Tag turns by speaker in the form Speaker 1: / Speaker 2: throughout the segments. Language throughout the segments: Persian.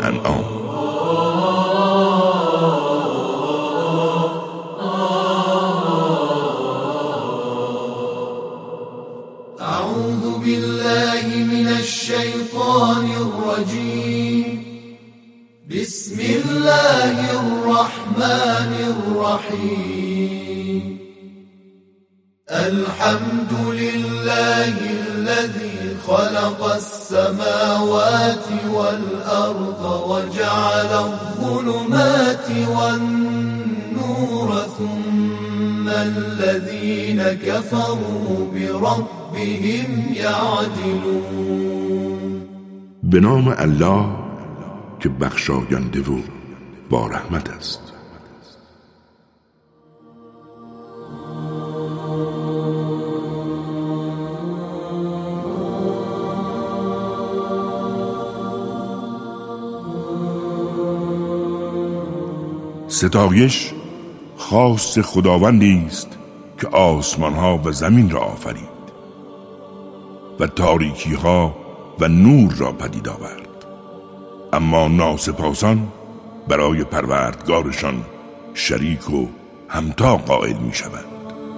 Speaker 1: انعام.
Speaker 2: اعوذ بالله من الشیطان الرجیم. بسم الله الرحمن الرحیم. الحمد لله الذي خلق السماوات والأرض وجعل الظلمات والنور ثم الذين كفروا بربهم يعدلون.
Speaker 1: به نام الله که بخشاینده و با رحمت است. ستایش خاص خداوندی است که آسمان‌ها و زمین را آفرید و تاریکی‌ها و نور را پدید آورد، اما ناسپاسان برای پروردگارشان شریک و همتا قائل می‌شوند.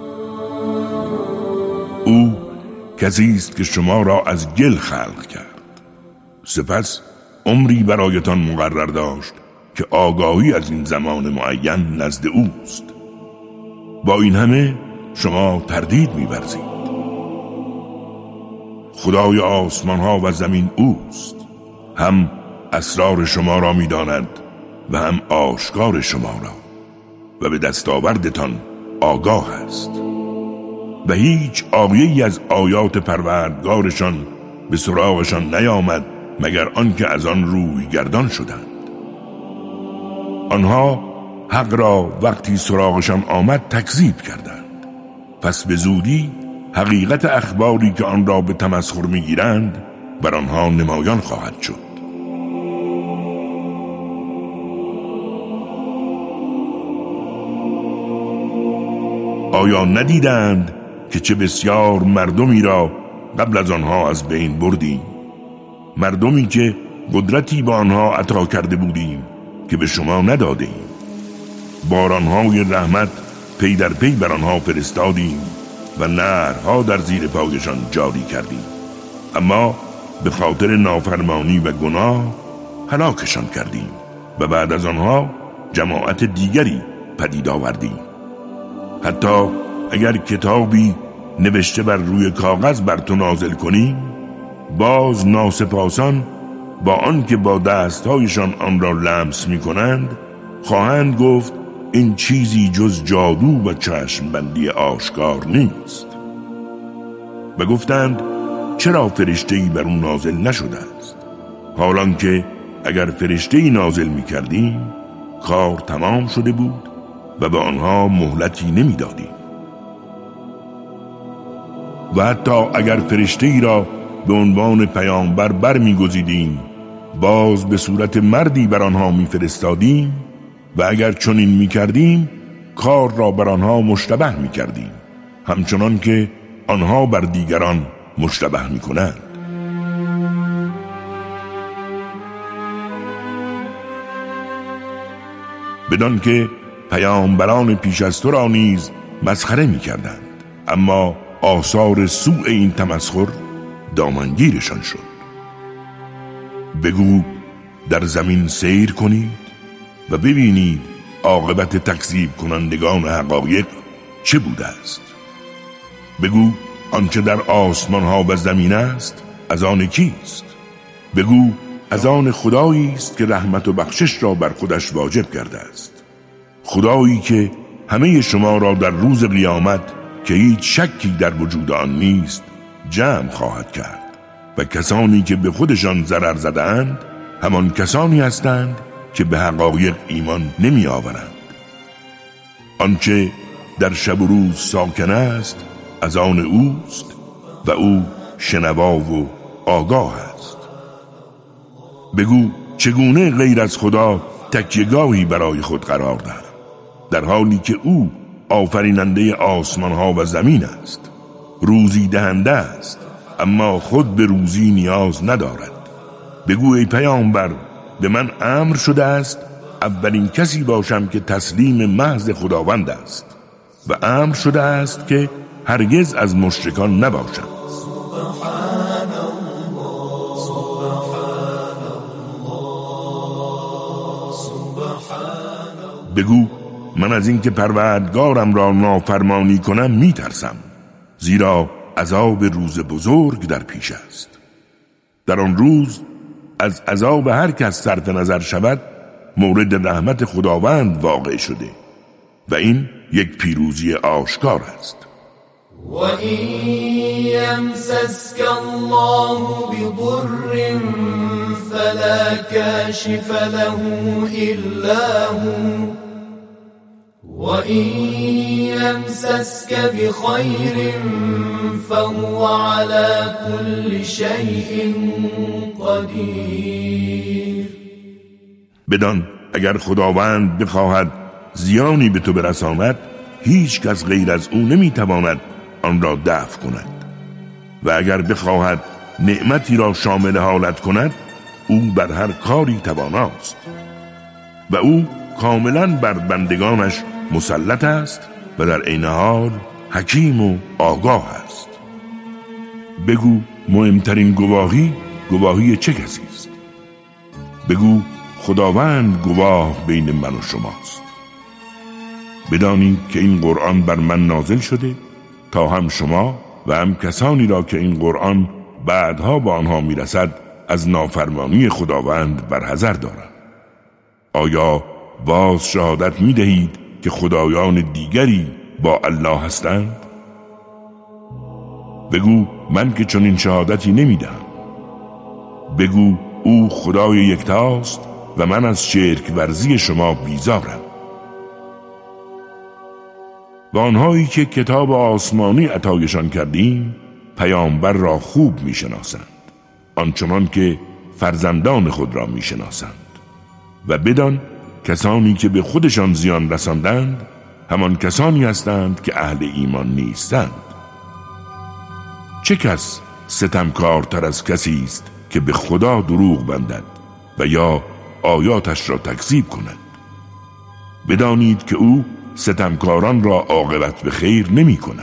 Speaker 1: او کسی است که شما را از گل خلق کرد، سپس عمری برایتان مقرر داشت که آگاهی از این زمان معین نزد اوست. با این همه شما تردید می‌ورزید. خدای آسمان ها و زمین اوست، هم اسرار شما را می‌داند و هم آشکار شما را و به دستاوردتان آگاه است. و هیچ آیه‌ای از آیات پروردگارشان به سراغشان نیامد مگر آنکه از آن روی گردان شدند. آنها حق را وقتی سراغشان آمد تکذیب کردند، پس به زودی حقیقت اخباری که آن را به تمسخر میگیرند بر آنها نمایان خواهد شد. آیا ندیدند که چه بسیار مردمی را قبل از آنها از بین بردیم، مردمی که قدرتی با آنها عطا کرده بودیم که به شما ندادیم. بارانهای رحمت پی در پی بر آنها فرستادیم و نهرها در زیر پایشان جاری کردیم، اما به خاطر نافرمانی و گناه هلاکشان کردیم و بعد از آنها جماعت دیگری پدید آوردیم. حتی اگر کتابی نوشته بر روی کاغذ بر تو نازل کنیم، باز ناسپاسان با آنکه با دستهایشان آن را لمس می کنند خواهند گفت این چیزی جز جادو و چشمبندی آشکار نیست. و گفتند چرا فرشته‌ای بر اون نازل نشده است، حالان که اگر فرشته‌ای نازل می کردیم کار تمام شده بود و به آنها مهلتی نمی دادیم. و حتی اگر فرشته‌ای را به عنوان پیامبر برمی‌گزیدیم باز به صورت مردی بر آنها می‌فرستادیم و اگر چنین می‌کردیم کار را بر آنها مشتبه می‌کردیم، همچنان که آنها بر دیگران مشتبه می‌کنند. بدان که پیامبران پیش از تو را نیز مسخره می‌کردند، اما آثار سوء این تمسخر دامنگیرشان شد. بگو در زمین سیر کنید و ببینید عاقبت تکذیب کنندگان حقایق چه بوده است. بگو آنچه در آسمان ها و زمین است از آن کیست؟ بگو از آن خدایی است که رحمت و بخشش را بر خودش واجب کرده است، خدایی که همه شما را در روز قیامت که هیچ شکی در وجود آن نیست جمع خواهد کرد و کسانی که به خودشان ضرر زدند همان کسانی هستند که به حقایق ایمان نمی آورند. آنچه در شب و روز ساکن است از آن اوست و او شنوا و آگاه است. بگو چگونه غیر از خدا تکیه‌گاهی برای خود قرار دهند، در حالی که او آفریننده آسمان ها و زمین است، روزی دهنده است اما خود به روزی نیاز ندارد. بگو ای پیامبر به من امر شده است اولین کسی باشم که تسلیم محض خداوند است و امر شده است که هرگز از مشرکان نباشم. بگو من از این که پروردگارم را نافرمانی کنم می ترسم، زیرا عذاب روز بزرگ در پیش است. در آن روز از عذاب هر کس صرف نظر شود مورد رحمت خداوند واقع شده و این یک پیروزی آشکار است.
Speaker 2: وَإِن يَمْسَسْكَ اللَّهُ بِضُرٍّ فَلَا كَاشِفَ لَهُ إِلَّا هُوَ وَإِن يَمْسَسْكَ بِخَيْرٍ فَهُوَ عَلَى كُلِّ شَيْءٍ قَدِيرٌ.
Speaker 1: بدان اگر خداوند بخواهد زیانی به تو برساند هیچ کس غیر از او نمیتواند آن را دفع کند و اگر بخواهد نعمتی را شامل حالت کند او بر هر کاری تواناست و او کاملا بر بندگانش مسلط است و در عین حال حکیم و آگاه است. بگو مهمترین گواهی چه کسی است؟ بگو خداوند گواه بین من و شماست. بدانید که این قرآن بر من نازل شده تا هم شما و هم کسانی را که این قرآن بعدها با آنها میرسد از نافرمانی خداوند برحذر دارند. آیا باز شهادت میدهید که خدایان دیگری با الله هستند؟ بگو من که چنین شهادتی نمیدهم. بگو او خدای یکتاست و من از شرک ورزی شما بیزارم. و آنهایی که کتاب آسمانی عطایشان کردیم پیامبر را خوب میشناسند آنچنان که فرزندان خود را میشناسند و بدان کسانی که به خودشان زیان رساندند همان کسانی هستند که اهل ایمان نیستند. چه کس ستمکارتر از کسی است که به خدا دروغ بندد و یا آیاتش را تکذیب کند؟ بدانید که او ستمکاران را عاقبت به خیر نمی کند.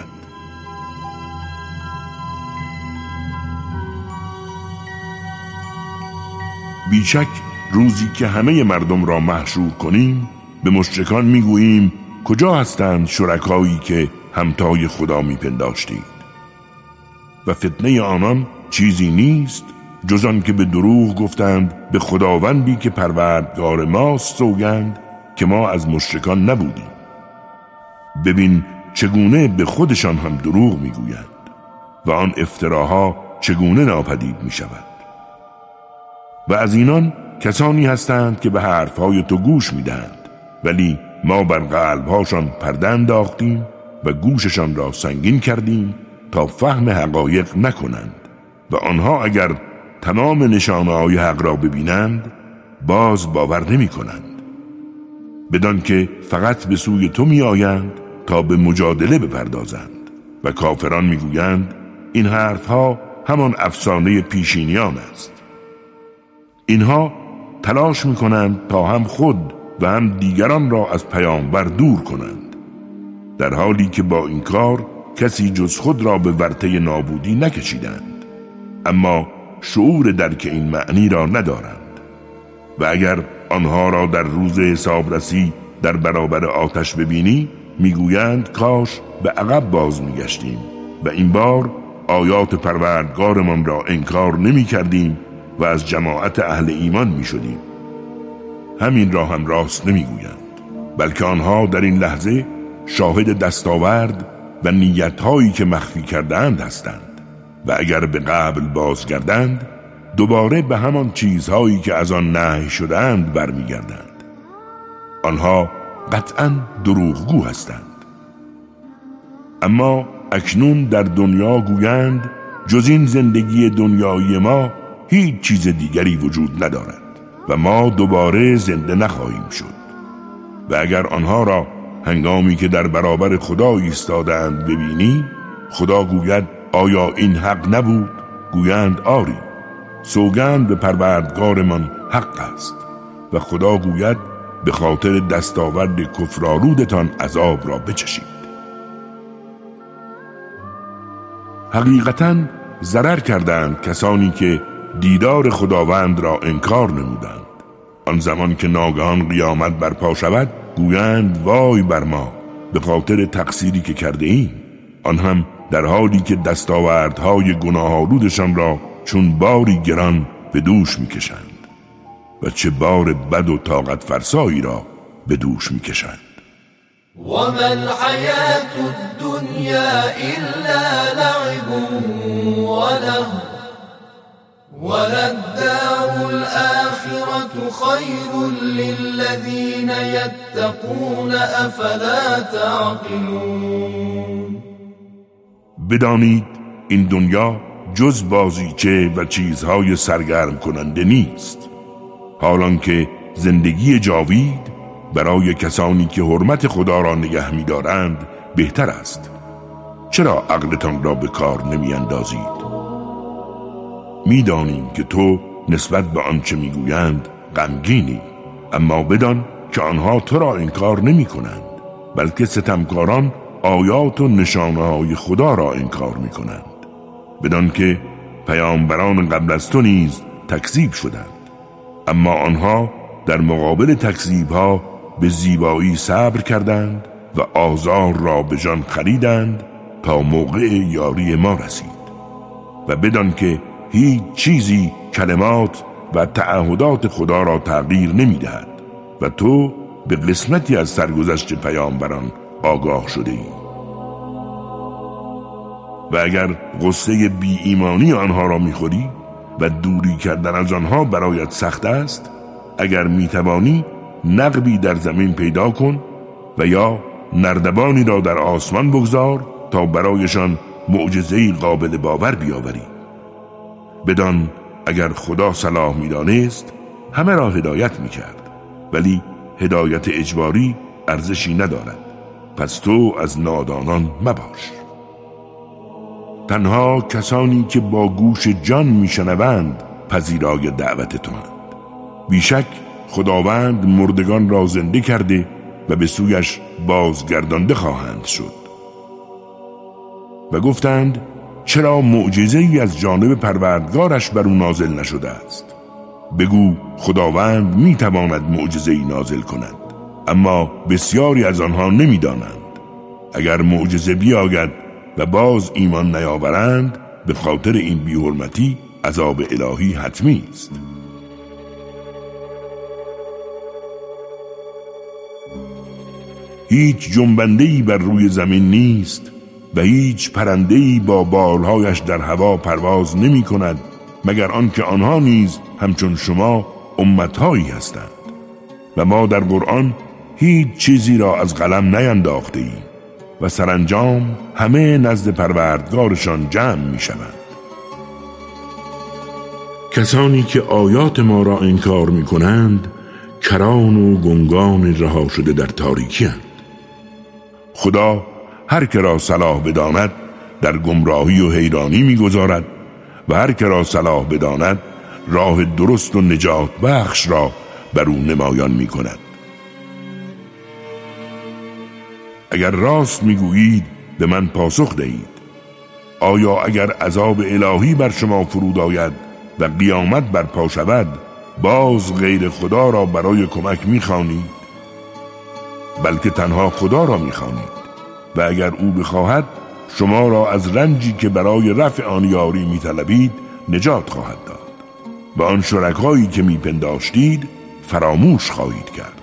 Speaker 1: بیشک روزی که همه مردم را محشور کنیم به مشرکان میگوییم کجا هستند شرکایی که همتای خدا میپنداشتید؟ و فتنه آنان چیزی نیست جز آن که به دروغ گفتند به خداوندی که پروردگار ماست سوگند که ما از مشرکان نبودیم. ببین چگونه به خودشان هم دروغ میگویند و آن افتراها چگونه ناپدید میشود. و از اینان کسانی هستند که به حرفهای تو گوش میدهند ولی ما بر قلبهاشان پرده انداختیم و گوششان را سنگین کردیم تا فهم حقایق نکنند و آنها اگر تمام نشانه‌های حق را ببینند باز باور نمی کنند. بدان که فقط به سوی تو می آیند تا به مجادله بپردازند و کافران می گویند این حرفها همان افسانه پیشینیان است. اینها تلاش می کنند تا هم خود و هم دیگران را از پیامبر دور کنند در حالی که با این کار کسی جز خود را به ورطه نابودی نکشیدند اما شعور درک این معنی را ندارند. و اگر آنها را در روز حسابرسی در برابر آتش ببینی میگویند کاش به عقب باز میگشتیم و این بار آیات پروردگارمان را انکار نمی کردیم و از جماعت اهل ایمان می شدیم. همین را هم راست نمی گویند بلکه آنها در این لحظه شاهد دستاورد و نیتهایی که مخفی کردند هستند و اگر به قبل بازگردند دوباره به همان چیزهایی که از آن نهی شدند برمیگردند. آنها قطعاً دروغگو هستند. اما اکنون در دنیا گویند جز این زندگی دنیایی ما هیچ چیز دیگری وجود ندارد و ما دوباره زنده نخواهیم شد. و اگر آنها را هنگامی که در برابر خدا ایستادند ببینی خدا گوید آیا این حق نبود؟ گویند آری، سوگند به پروردگارمان حق است. و خدا گوید به خاطر دستاورد کفرآلودتان عذاب را بچشید. حقیقتاً ضرر کردند کسانی که دیدار خداوند را انکار نمودند. آن زمان که ناگهان قیامت برپا شود گویند وای بر ما به خاطر تقصیری که کرده ایم، آن هم در حالی که دستاوردهای گناه‌آلودشان را چون باری گران به دوش می‌کشند و چه بار بد و طاقت فرسایی را به دوش می‌کشند.
Speaker 2: وما الحياة الدنيا إلا لعب ولهو وللدار الآخرة خير للذين يتقون أفلا تعقلون.
Speaker 1: بدانید این دنیا جز بازیچه و چیزهای سرگرم کننده نیست، حالان که زندگی جاوید برای کسانی که حرمت خدا را نگه می دارند بهتر است. چرا عقلتان را به کار نمی اندازید؟ می دانیم که تو نسبت به آنچه می گویند غمگینی، اما بدان که آنها تو را انکار نمی کنند، بلکه ستمکاران آیات و نشانه های خدا را انکار می کنند. بدان که پیامبران قبل از تو نیز تکذیب شدند، اما آنها در مقابل تکذیب ها به زیبایی صبر کردند و آزار را به جان خریدند تا موقع یاری ما رسید. و بدان که هیچ چیزی کلمات و تعهدات خدا را تغییر نمی دهد و تو به قسمتی از سرگذشت پیامبران آگاه شده ای. و اگر غصه بی ایمانی آنها را می خوری و دوری کردن از آنها برایت سخت است، اگر می توانی نقبی در زمین پیدا کن و یا نردبانی را در آسمان بگذار تا برایشان معجزه‌ای قابل باور بیاوری. بدان اگر خدا صلاح می دانست همه را هدایت می کرد، ولی هدایت اجباری ارزشی ندارد، پس تو از نادانان مباش. تنها کسانی که با گوش جان می شنوند پذیرای دعوت تو اند. بیشک خداوند مردگان را زنده کرده و به سویش بازگردانده خواهند شد. و گفتند چرا معجزه‌ای از جانب پروردگارش بر او نازل نشده است؟ بگو خداوند می تواند معجزه‌ای نازل کند، اما بسیاری از آنها نمی دانند. اگر معجزه بیاید و باز ایمان نیاورند، به خاطر این بی‌حرمتی عذاب الهی حتمی است. هیچ جنبنده‌ای بر روی زمین نیست و هیچ پرنده‌ای با بالهایش در هوا پرواز نمی کند مگر آنکه آنها نیز همچون شما امتهایی هستند. و ما در قرآن هیچ چیزی را از قلم نینداخته ایم و سرانجام همه نزد پروردگارشان جمع می شوند. کسانی که آیات ما را انکار می کنند کران و گنگان رها شده در تاریکی اند. خدا هر که را صلاح بداند در گمراهی و حیرانی می گذارد و هر که را صلاح بداند راه درست و نجات بخش را بر او نمایان می کند. اگر راست می گویید به من پاسخ دهید. آیا اگر عذاب الهی بر شما فرود آید و قیامت برپا شود باز غیر خدا را برای کمک می خوانید؟ بلکه تنها خدا را می خوانید و اگر او بخواهد شما را از رنجی که برای رفع آن یاری می طلبید نجات خواهد داد و آن شرکایی که می پنداشتید فراموش خواهید کرد.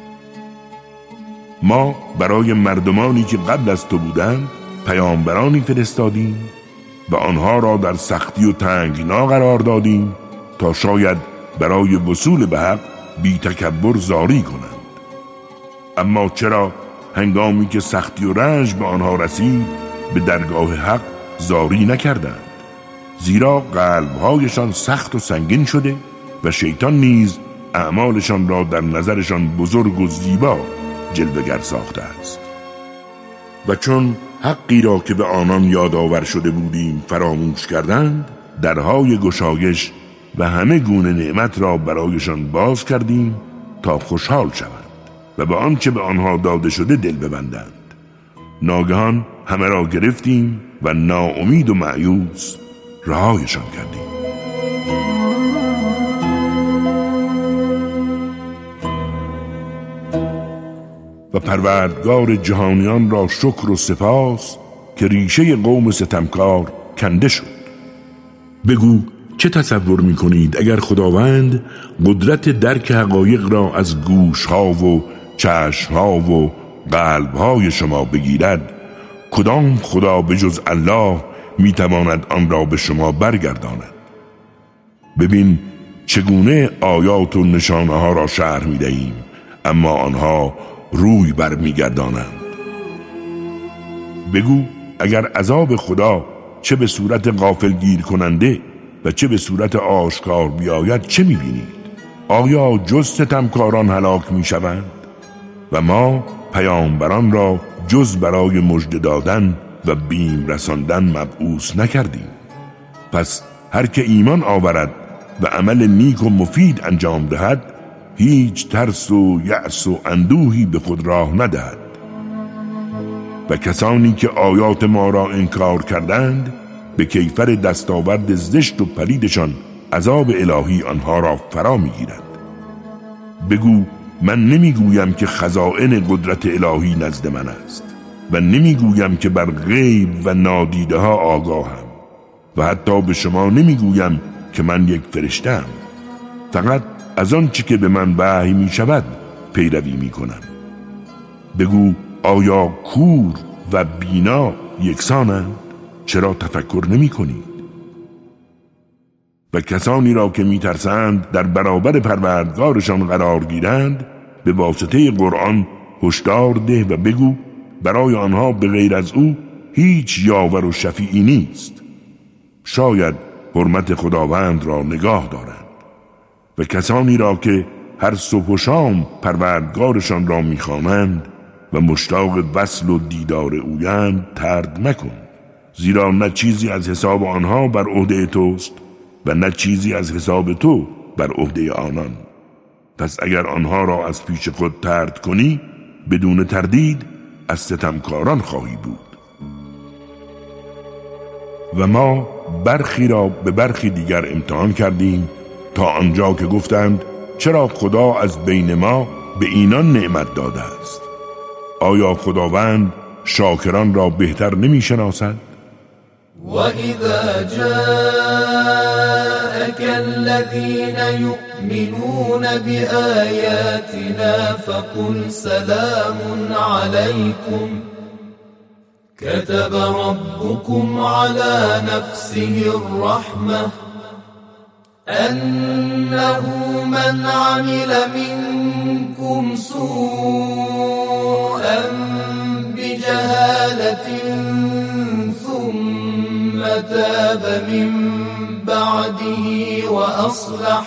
Speaker 1: ما برای مردمانی که قبل از تو بودند پیامبرانی فرستادیم و آنها را در سختی و تنگنا قرار دادیم تا شاید برای وصول به حق بی تکبر زاری کنند. اما چرا هنگامی که سختی و رنج به آنها رسید به درگاه حق زاری نکردند؟ زیرا قلبهایشان سخت و سنگین شده و شیطان نیز اعمالشان را در نظرشان بزرگ و زیبا جلوه‌گر ساخته است. و چون حقی را که به آنان یادآور شده بودیم فراموش کردند، درهای گشایش و همه گونه نعمت را برایشان باز کردیم تا خوشحال شوند و به آنچه به آنها داده شده دل ببندند. ناگهان همه را گرفتیم و ناامید و مایوس رهایشان کردیم. و پروردگار جهانیان را شکر و سپاس که ریشه قوم ستمکار کنده شد. بگو چه تصور می‌کنید اگر خداوند قدرت درک حقایق را از گوش‌ها و چشم‌ها و قلب‌های شما بگیرد، کدام خدا به جز الله می‌تواند آن را به شما برگرداند؟ ببین چگونه آیات و نشانه‌ها را شرح می‌دهیم، اما آنها روی بر می‌گردانند. بگو اگر عذاب خدا چه به صورت غافلگیر کننده و چه به صورت آشکار بیاید چه می‌بینید؟ آیا جز ستمکاران هلاک می‌شوند؟ و ما پیامبران را جز برای مژده دادن و بیم رساندن مبعوث نکردیم. پس هر که ایمان آورد و عمل نیک و مفید انجام دهد، هیچ ترس و یأس و اندوهی به خود راه ندهد. و کسانی که آیات ما را انکار کردند، به کیفر دستاورد زشت و پلیدشان عذاب الهی آنها را فرا میگیرد. بگو من نمیگویم که خزائن قدرت الهی نزد من است و نمیگویم که بر غیب و نادیده ها آگاهم و حتی به شما نمیگویم که من یک فرشته‌ام. فقط از آن چی که به من وحی می شود پیروی می کنم. بگو آیا کور و بینا یکسانند؟ چرا تفکر نمی کنید؟ و کسانی را که می ترسند در برابر پروردگارشان قرار گیرند، به واسطه قرآن هشدار ده و بگو برای آنها به غیر از او هیچ یاور و شفیعی نیست. شاید حرمت خداوند را نگاه دارند. و کسانی را که هر صبح و شام پروردگارشان را می‌خوانند و مشتاق وصل و دیدار اویند طرد مکن، زیرا نه چیزی از حساب آنها بر عهده توست و نه چیزی از حساب تو بر عهده آنان. پس اگر آنها را از پیش خود طرد کنی، بدون تردید از ستمکاران خواهی بود. و ما برخی را به برخی دیگر امتحان کردیم تا آنجا که گفتند چرا خدا از بین ما به اینان نعمت داده است؟ آیا خداوند شاکران را بهتر نمی شناسد؟
Speaker 2: وَإِذَا جَاءَكَ الَّذِينَ يُؤْمِنُونَ بِآيَاتِنَا فَقُلْ سَلَامٌ عَلَيْكُمْ كَتَبَ رَبُّكُمْ عَلَى نَفْسِهِ الرَّحْمَةَ أَنَّهُ مَنْ عَمِلَ مِنْكُمْ سُوءًا بِجَهَالَةٍ ثُمَّ تَابَ مِنْ بَعْدِهِ وَأَصْلَحَ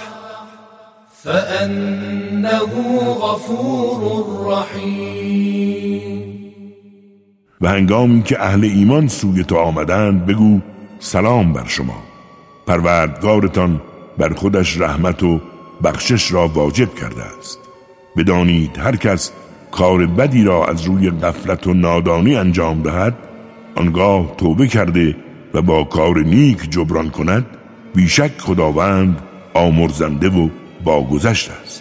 Speaker 2: فَأَنَّهُ غَفُورٌ رَحِيمٌ.
Speaker 1: و هنگامی که اهل ایمان سوی تو آمدند بگو سلام بر شما، پروردگارتان بر خودش رحمت و بخشش را واجب کرده است. بدانید هر کس کار بدی را از روی غفلت و نادانی انجام دهد، آنگاه توبه کرده و با کار نیک جبران کند، بیشک خداوند آمرزنده و باگذشت است.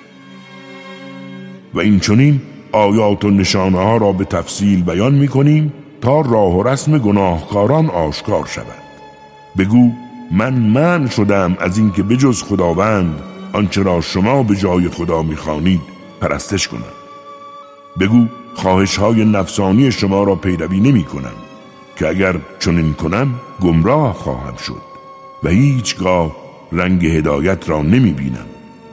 Speaker 1: و این چنین آیات و نشانه ها را به تفصیل بیان می کنیم تا راه و رسم گناهکاران آشکار شود. بگو من منع شدم از این که بجز خداوند آنچه را شما به جای خدا می خوانید پرستش کنم. بگو خواهش های نفسانی شما را پیروی نمی کنم که اگر چنین کنم گمراه خواهم شد و هیچگاه رنگ هدایت را نمی بینم.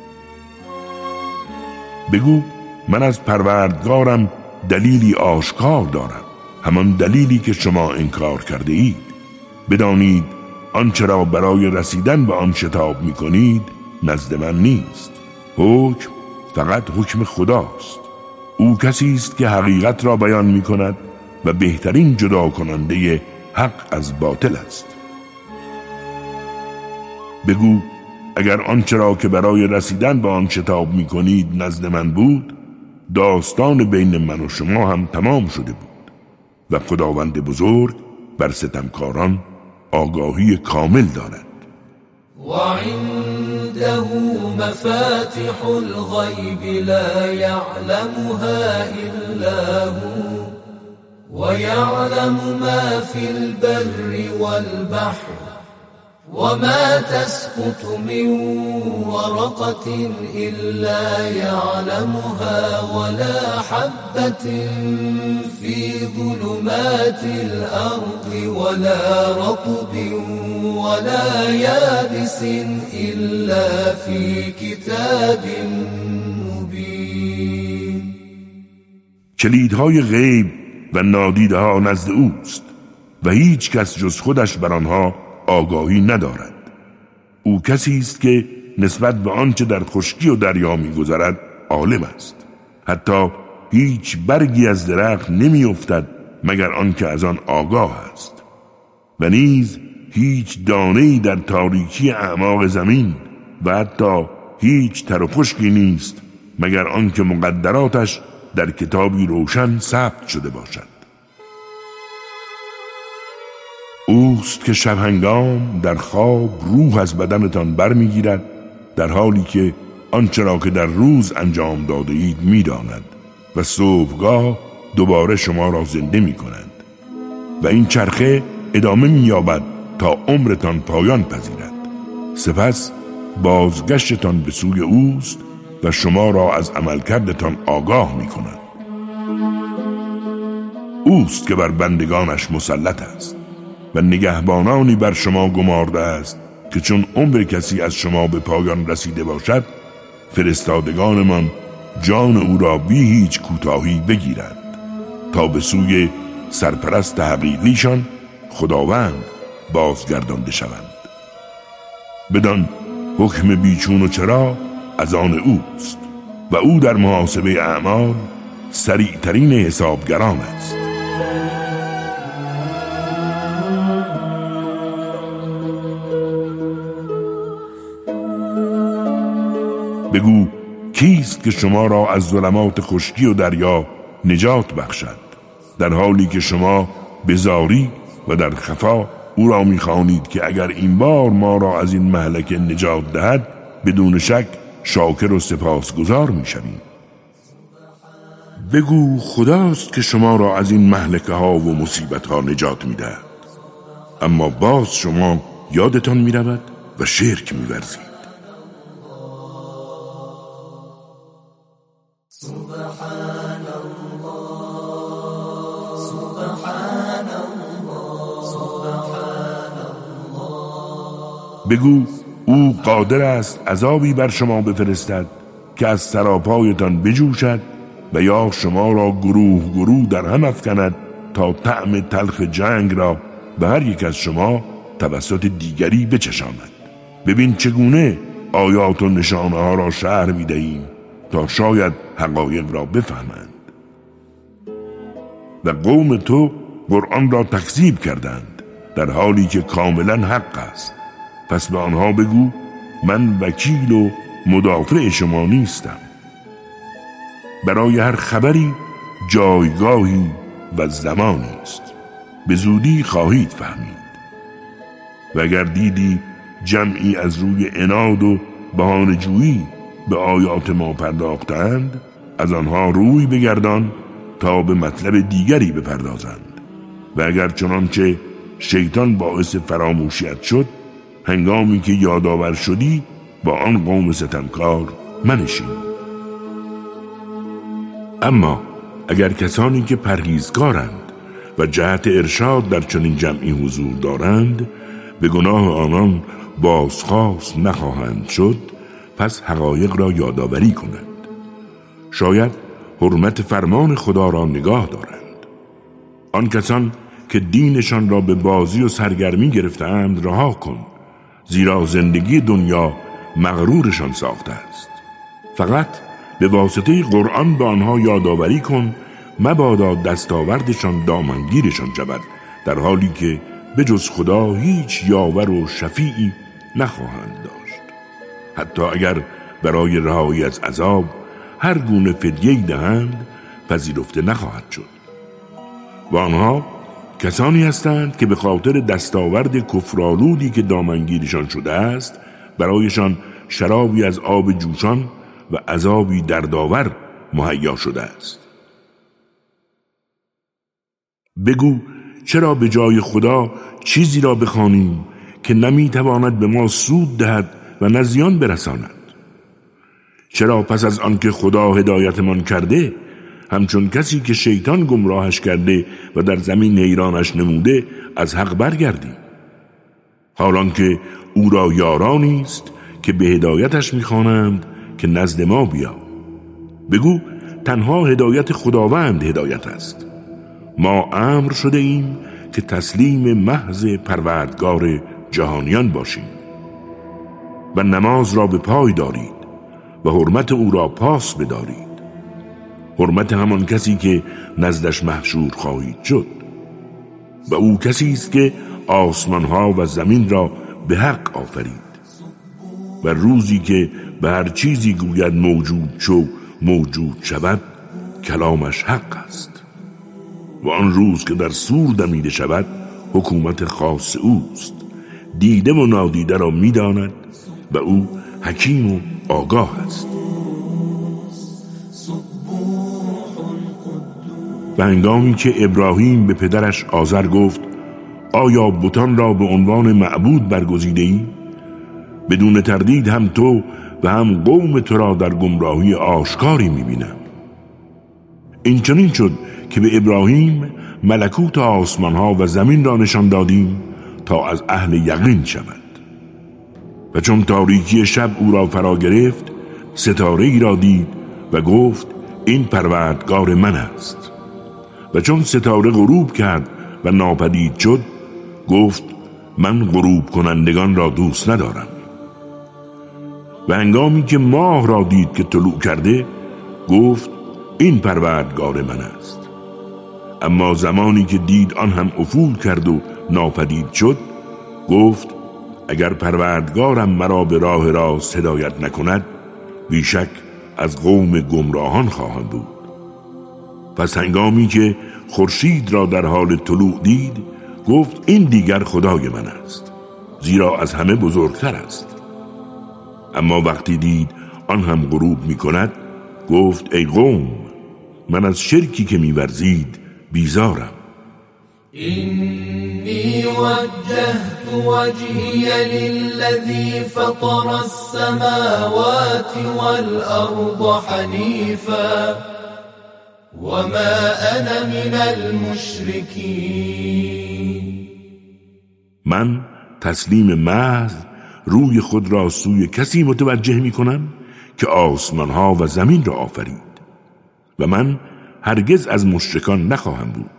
Speaker 1: بگو من از پروردگارم دلیلی آشکار دارم، همان دلیلی که شما انکار کرده اید. بدانید آنچه را برای رسیدن به آن شتاب می کنید نزد من نیست. حکم فقط حکم خداست. او کسی است که حقیقت را بیان می کند و بهترین جدا کننده حق از باطل است. بگو اگر آنچه را که برای رسیدن به آن شتاب می کنید نزد من بود، داستان بین من و شما هم تمام شده بود و خداوند بزرگ بر ستمکاران آگاهی کامل دارد.
Speaker 2: وعنده مفاتح الغیب لا یعلمها الا هو ويعلم ما في البر والبحر وما تسقط من ورقة إلا يعلمها ولا حبة في ظلمات الأرض ولا رطب ولا يابس إلا في كتاب مبين.
Speaker 1: کلیدهای غیب و نادیده ها نزد اوست و هیچ کس جز خودش بر آنها آگاهی ندارد. او کسی است که نسبت به آنچه در خشکی و دریا می‌گذرد عالم است. حتی هیچ برگی از درخت نمی‌افتد مگر آنکه از آن آگاه است. و نیز هیچ دانه‌ای در تاریکی اعماق زمین و حتی هیچ تر و خشکی نیست مگر آنکه مقدراتش در کتابی روشن ثبت شده باشد. اوست که شب هنگام در خواب روح از بدنتان برمیگیرد در حالی که آنچه را که در روز انجام داده اید می‌داند و صبحگاه دوباره شما را زنده می‌کند و این چرخه ادامه می‌یابد تا عمرتان پایان پذیرد. سپس بازگشتتان به سوی اوست و شما را از عملکردتان آگاه می‌کند. اوست که بر بندگانش مسلط است و نگهبانانی بر شما گمارده است که چون عمر کسی از شما به پایان رسیده باشد فرستادگانمان جان او را بی هیچ کوتاهی بگیرد تا به سوی سرپرست حقیقیشان خداوند بازگردانده شوند. بدان حکم بیچون و چرا از آن اوست و او در محاسبه اعمال سریعترین حسابگران است. بگو کیست که شما را از ظلمات خشکی و دریا نجات بخشد در حالی که شما به زاری و در خفا او را می‌خوانید که اگر این بار ما را از این مهلکه نجات دهد بدون شک شاکر و سپاسگزار می‌شویم. بگو خداست که شما را از این مهلکه ها و مصیبت ها نجات می‌دهد، اما باز شما یادتان می‌رود و شرک می‌ورزید.
Speaker 2: سبحان الله سبحان الله سبحان الله.
Speaker 1: بگو او قادر است عذابی بر شما بفرستد که از سراپایتان بجوشد و یا شما را گروه گروه در هم افکند تا طعم تلخ جنگ را به هر یک از شما توسط دیگری بچشاند. ببین چگونه آیات و نشانه ها را شرح می‌دهیم تا شاید حقایق را بفهمند. و قوم تو قرآن را تکذیب کردند در حالی که کاملا حق است. پس به آنها بگو من وکیل و مدافع شما نیستم. برای هر خبری جایگاهی و زمانی است، به زودی خواهید فهمید. و اگر دیدی جمعی از روی عناد و بهانه‌جویی به آیات ما پرداختند، از آنها روی بگردان تا به مطلب دیگری بپردازند. و اگر چنانچه شیطان باعث فراموشیت شد، هنگامی که یادآور شدی با آن قوم ستمکار منشین. اما اگر کسانی که پرهیزکارند و جهت ارشاد در چنین جمعی حضور دارند به گناه آنان بازخواست نخواهند شد، پس حقایق را یادآوری کنند. شاید حرمت فرمان خدا را نگاه دارند. آن کسان که دینشان را به بازی و سرگرمی گرفتند رها کن، زیرا زندگی دنیا مغرورشان ساخته است. فقط به واسطه قرآن به آنها یادآوری کن مبادا دستاوردشان دامنگیرشان شود، در حالی که به جز خدا هیچ یاور و شفیعی نخواهند داشت. حتی اگر برای رهایی از عذاب هر گونه فدیه‌ای دهند پذیرفته نخواهد شد. و آنها کسانی هستند که به خاطر دستاورد کفرآلودی که دامنگیرشان شده است برایشان شرابی از آب جوشان و عذابی دردآور مهیا شده است. بگو چرا به جای خدا چیزی را بخوانیم که نمیتواند به ما سود دهد و نه زیان برساند؟ چرا پس از آنکه خدا هدایتمان کرده همچون کسی که شیطان گمراهش کرده و در زمین حیرانش نموده از حق برگردیم؟ حالان که او را یارانی است که به هدایتش میخوانند که نزد ما بیا. بگو تنها هدایت خداوند هدایت است. ما امر شده ایم که تسلیم محض پروردگار جهانیان باشیم و نماز را به پای دارید و حرمت او را پاس بدارید، حرمت همان کسی که نزدش محشور خواهید شد. و او کسی است که آسمانها و زمین را به حق آفرید و روزی که به هر چیزی گوید موجود شو موجود شود کلامش حق است. و آن روز که در صور دمیده شود حکومت خاص اوست، دیده و نادیده را می‌داند و او حکیم و آگاه است. و هنگامی که ابراهیم به پدرش آزر گفت آیا بتان را به عنوان معبود برگزیده‌ای؟ بدون تردید هم تو و هم قوم تو را در گمراهی آشکاری می‌بینم. این چنین شد که به ابراهیم ملکوت آسمانها و زمین را نشان دادیم تا از اهل یقین شود. و چون تاریکی شب او را فرا گرفت ستاره ای را دید و گفت این پروردگار من است. و چون ستاره غروب کرد و ناپدید شد گفت من غروب کنندگان را دوست ندارم. و هنگامی که ماه را دید که طلوع کرده گفت این پروردگار من است. اما زمانی که دید آن هم افول کرد و ناپدید شد گفت اگر پروردگارم مرا به راه راست هدایت نکند بیشک از قوم گمراهان خواهم بود. پس هنگامی که خورشید را در حال طلوع دید گفت این دیگر خدای من است، زیرا از همه بزرگتر است. اما وقتی دید آن هم غروب می کند گفت ای قوم من از شرکی که می ورزید بیزارم.
Speaker 2: إني وجهت وجهي للذي فطر السماوات والأرض حنيفا وما أنا من المشركين.
Speaker 1: من تسلیم محض روی خود را سوی کسی متوجه می کنم که آسمانها و زمین را آفرید و من هرگز از مشرکان نخواهم بود.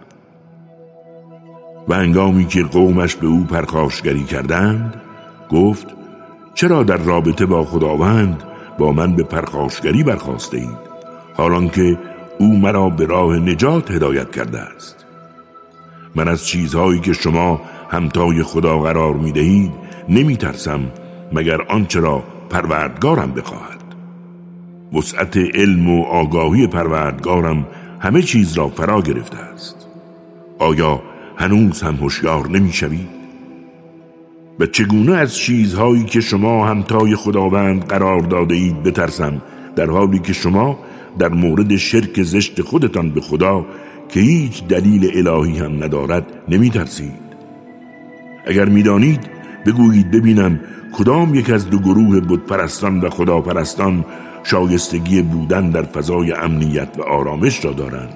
Speaker 1: و هنگامی که قومش به او پرخاشگری کردند گفت چرا در رابطه با خداوند با من به پرخاشگری برخاسته اید حالان که او مرا به راه نجات هدایت کرده است؟ من از چیزهایی که شما همتای خدا قرار می دهید نمی ترسم مگر آنچه را پروردگارم بخواهد. وسعت علم و آگاهی پروردگارم همه چیز را فرا گرفته است. آیا هنوز هم هوشیار نمی شوید؟ و چگونه از چیزهایی که شما همتای خداوند قرار داده اید بترسم در حالی که شما در مورد شرک زشت خودتان به خدا که هیچ دلیل الهی هم ندارد نمی ترسید؟ اگر می دانید بگویید ببینم کدام یک از دو گروه بتپرستان و خداپرستان شایستگی بودن در فضای امنیت و آرامش را دارند.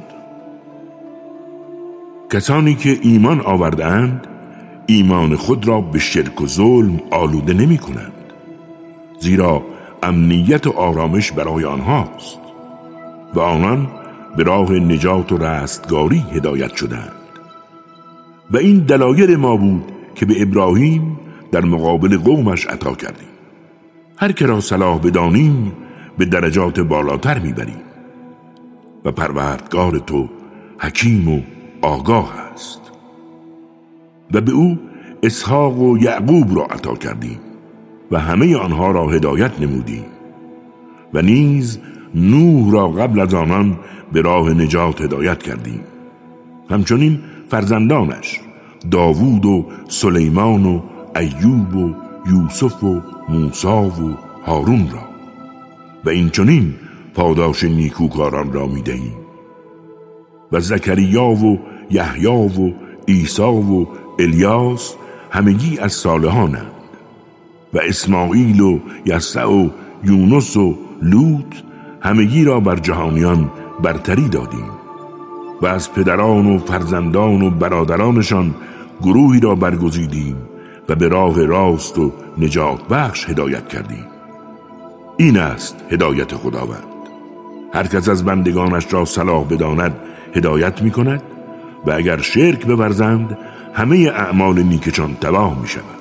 Speaker 1: کسانی که ایمان آوردند ایمان خود را به شرک و ظلم آلوده نمی کنند، زیرا امنیت و آرامش برای آنهاست و آنان به راه نجات و رستگاری هدایت شدند. و این دلایل ما بود که به ابراهیم در مقابل قومش عطا کردیم. هر که را صلاح بدانیم به درجات بالاتر میبریم و پروردگار تو حکیم و آگاه است. و به او اسحاق و یعقوب را عطا کردیم و و همه آنها را هدایت نمودیم و نیز نوح را قبل از آنان به راه نجات هدایت کردیم. همچنین فرزندانش داوود و سلیمان و ایوب و یوسف و موسی و هارون را و این چنین پاداش نیکوکاران را می‌دهیم. و زکریا و یحیی و عیسی و الیاس همگی از صالحانند و اسماعیل و یسع و یونس و لوط همگی را بر جهانیان برتری دادیم و از پدران و فرزندان و برادرانشان گروهی را برگزیدیم و به راه راست و نجات بخش هدایت کردیم. این است هدایت خداوند. هر کس از بندگانش را صلاح بداند هدایت می کند و اگر شرک بورزند همه اعمال نیکشان تباه می شود.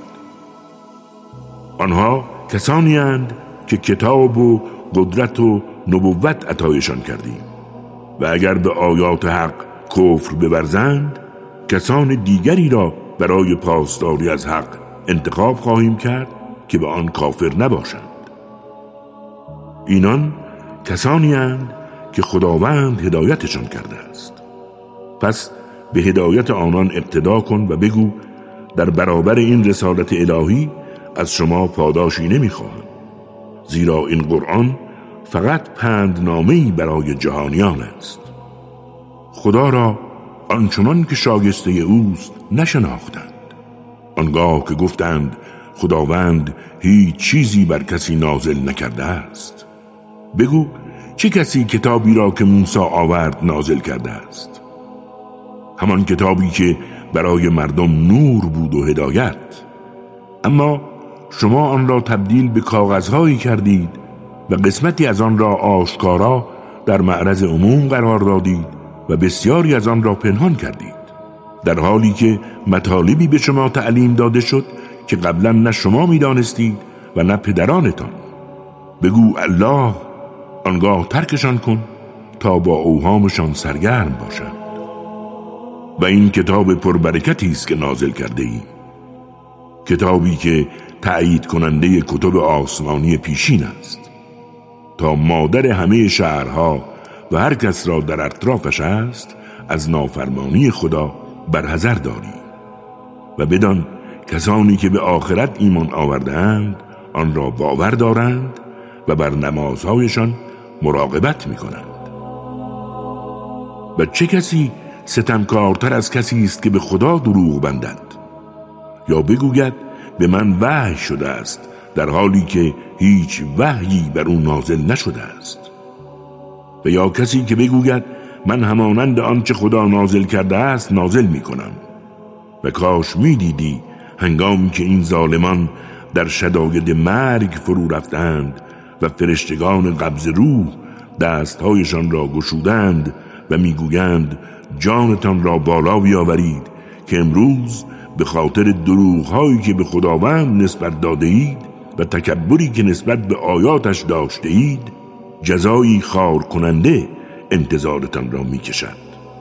Speaker 1: آنها کسانی اند که کتاب و قدرت و نبوت عطایشان کردیم و اگر به آیات حق کفر بورزند کسان دیگری را برای پاسداری از حق انتخاب خواهیم کرد که به آن کافر نباشند. اینان کسانی اند که خداوند هدایتشان کرده است. پس به هدایت آنان اقتدا کن و بگو در برابر این رسالت الهی از شما پاداشی نمیخواهم، زیرا این قرآن فقط پندنامه‌ای برای جهانیان است. خدا را آنچنان که شایسته اوست نشناختند. آنگاه که گفتند خداوند هیچ چیزی بر کسی نازل نکرده است. بگو چه کسی کتابی را که موسی آورد نازل کرده است؟ همان کتابی که برای مردم نور بود و هدایت. اما شما آن را تبدیل به کاغذهایی کردید و قسمتی از آن را آشکارا در معرض عموم قرار دادید و بسیاری از آن را پنهان کردید، در حالی که مطالبی به شما تعلیم داده شد که قبلا نه شما می‌دانستید و نه پدرانتان. بگو الله، آنگاه ترکشان کن تا با اوهامشان سرگرم باشند. و این کتاب پربرکتی است که نازل کرده ایم، کتابی که تأیید کننده کتب آسمانی پیشین است، تا مادر همه شهرها و هر کس را در اطرافش است از نافرمانی خدا برحذر داری. و بدان کسانی که به آخرت ایمان آورده‌اند آن را باور دارند و بر نمازهایشان مراقبت می‌کنند. و چه کسی ستمکارتر از کسی است که به خدا دروغ بندد یا بگوید به من وحی شده است در حالی که هیچ وحیی بر او نازل نشده است؟ و یا کسی که بگوید من همانند آنچه خدا نازل کرده است نازل می کنم. و کاش می دیدی هنگامی که این ظالمان در شداید مرگ فرو رفتند و فرشتگان قبض روح دستهایشان را گشودند و می گویند جانتان را بالا بیاورید که امروز به خاطر دروغ‌هایی که به خداوند نسبت داده اید و تکبری که نسبت به آیاتش داشته اید جزایی خار کننده انتظارتان را می کشد.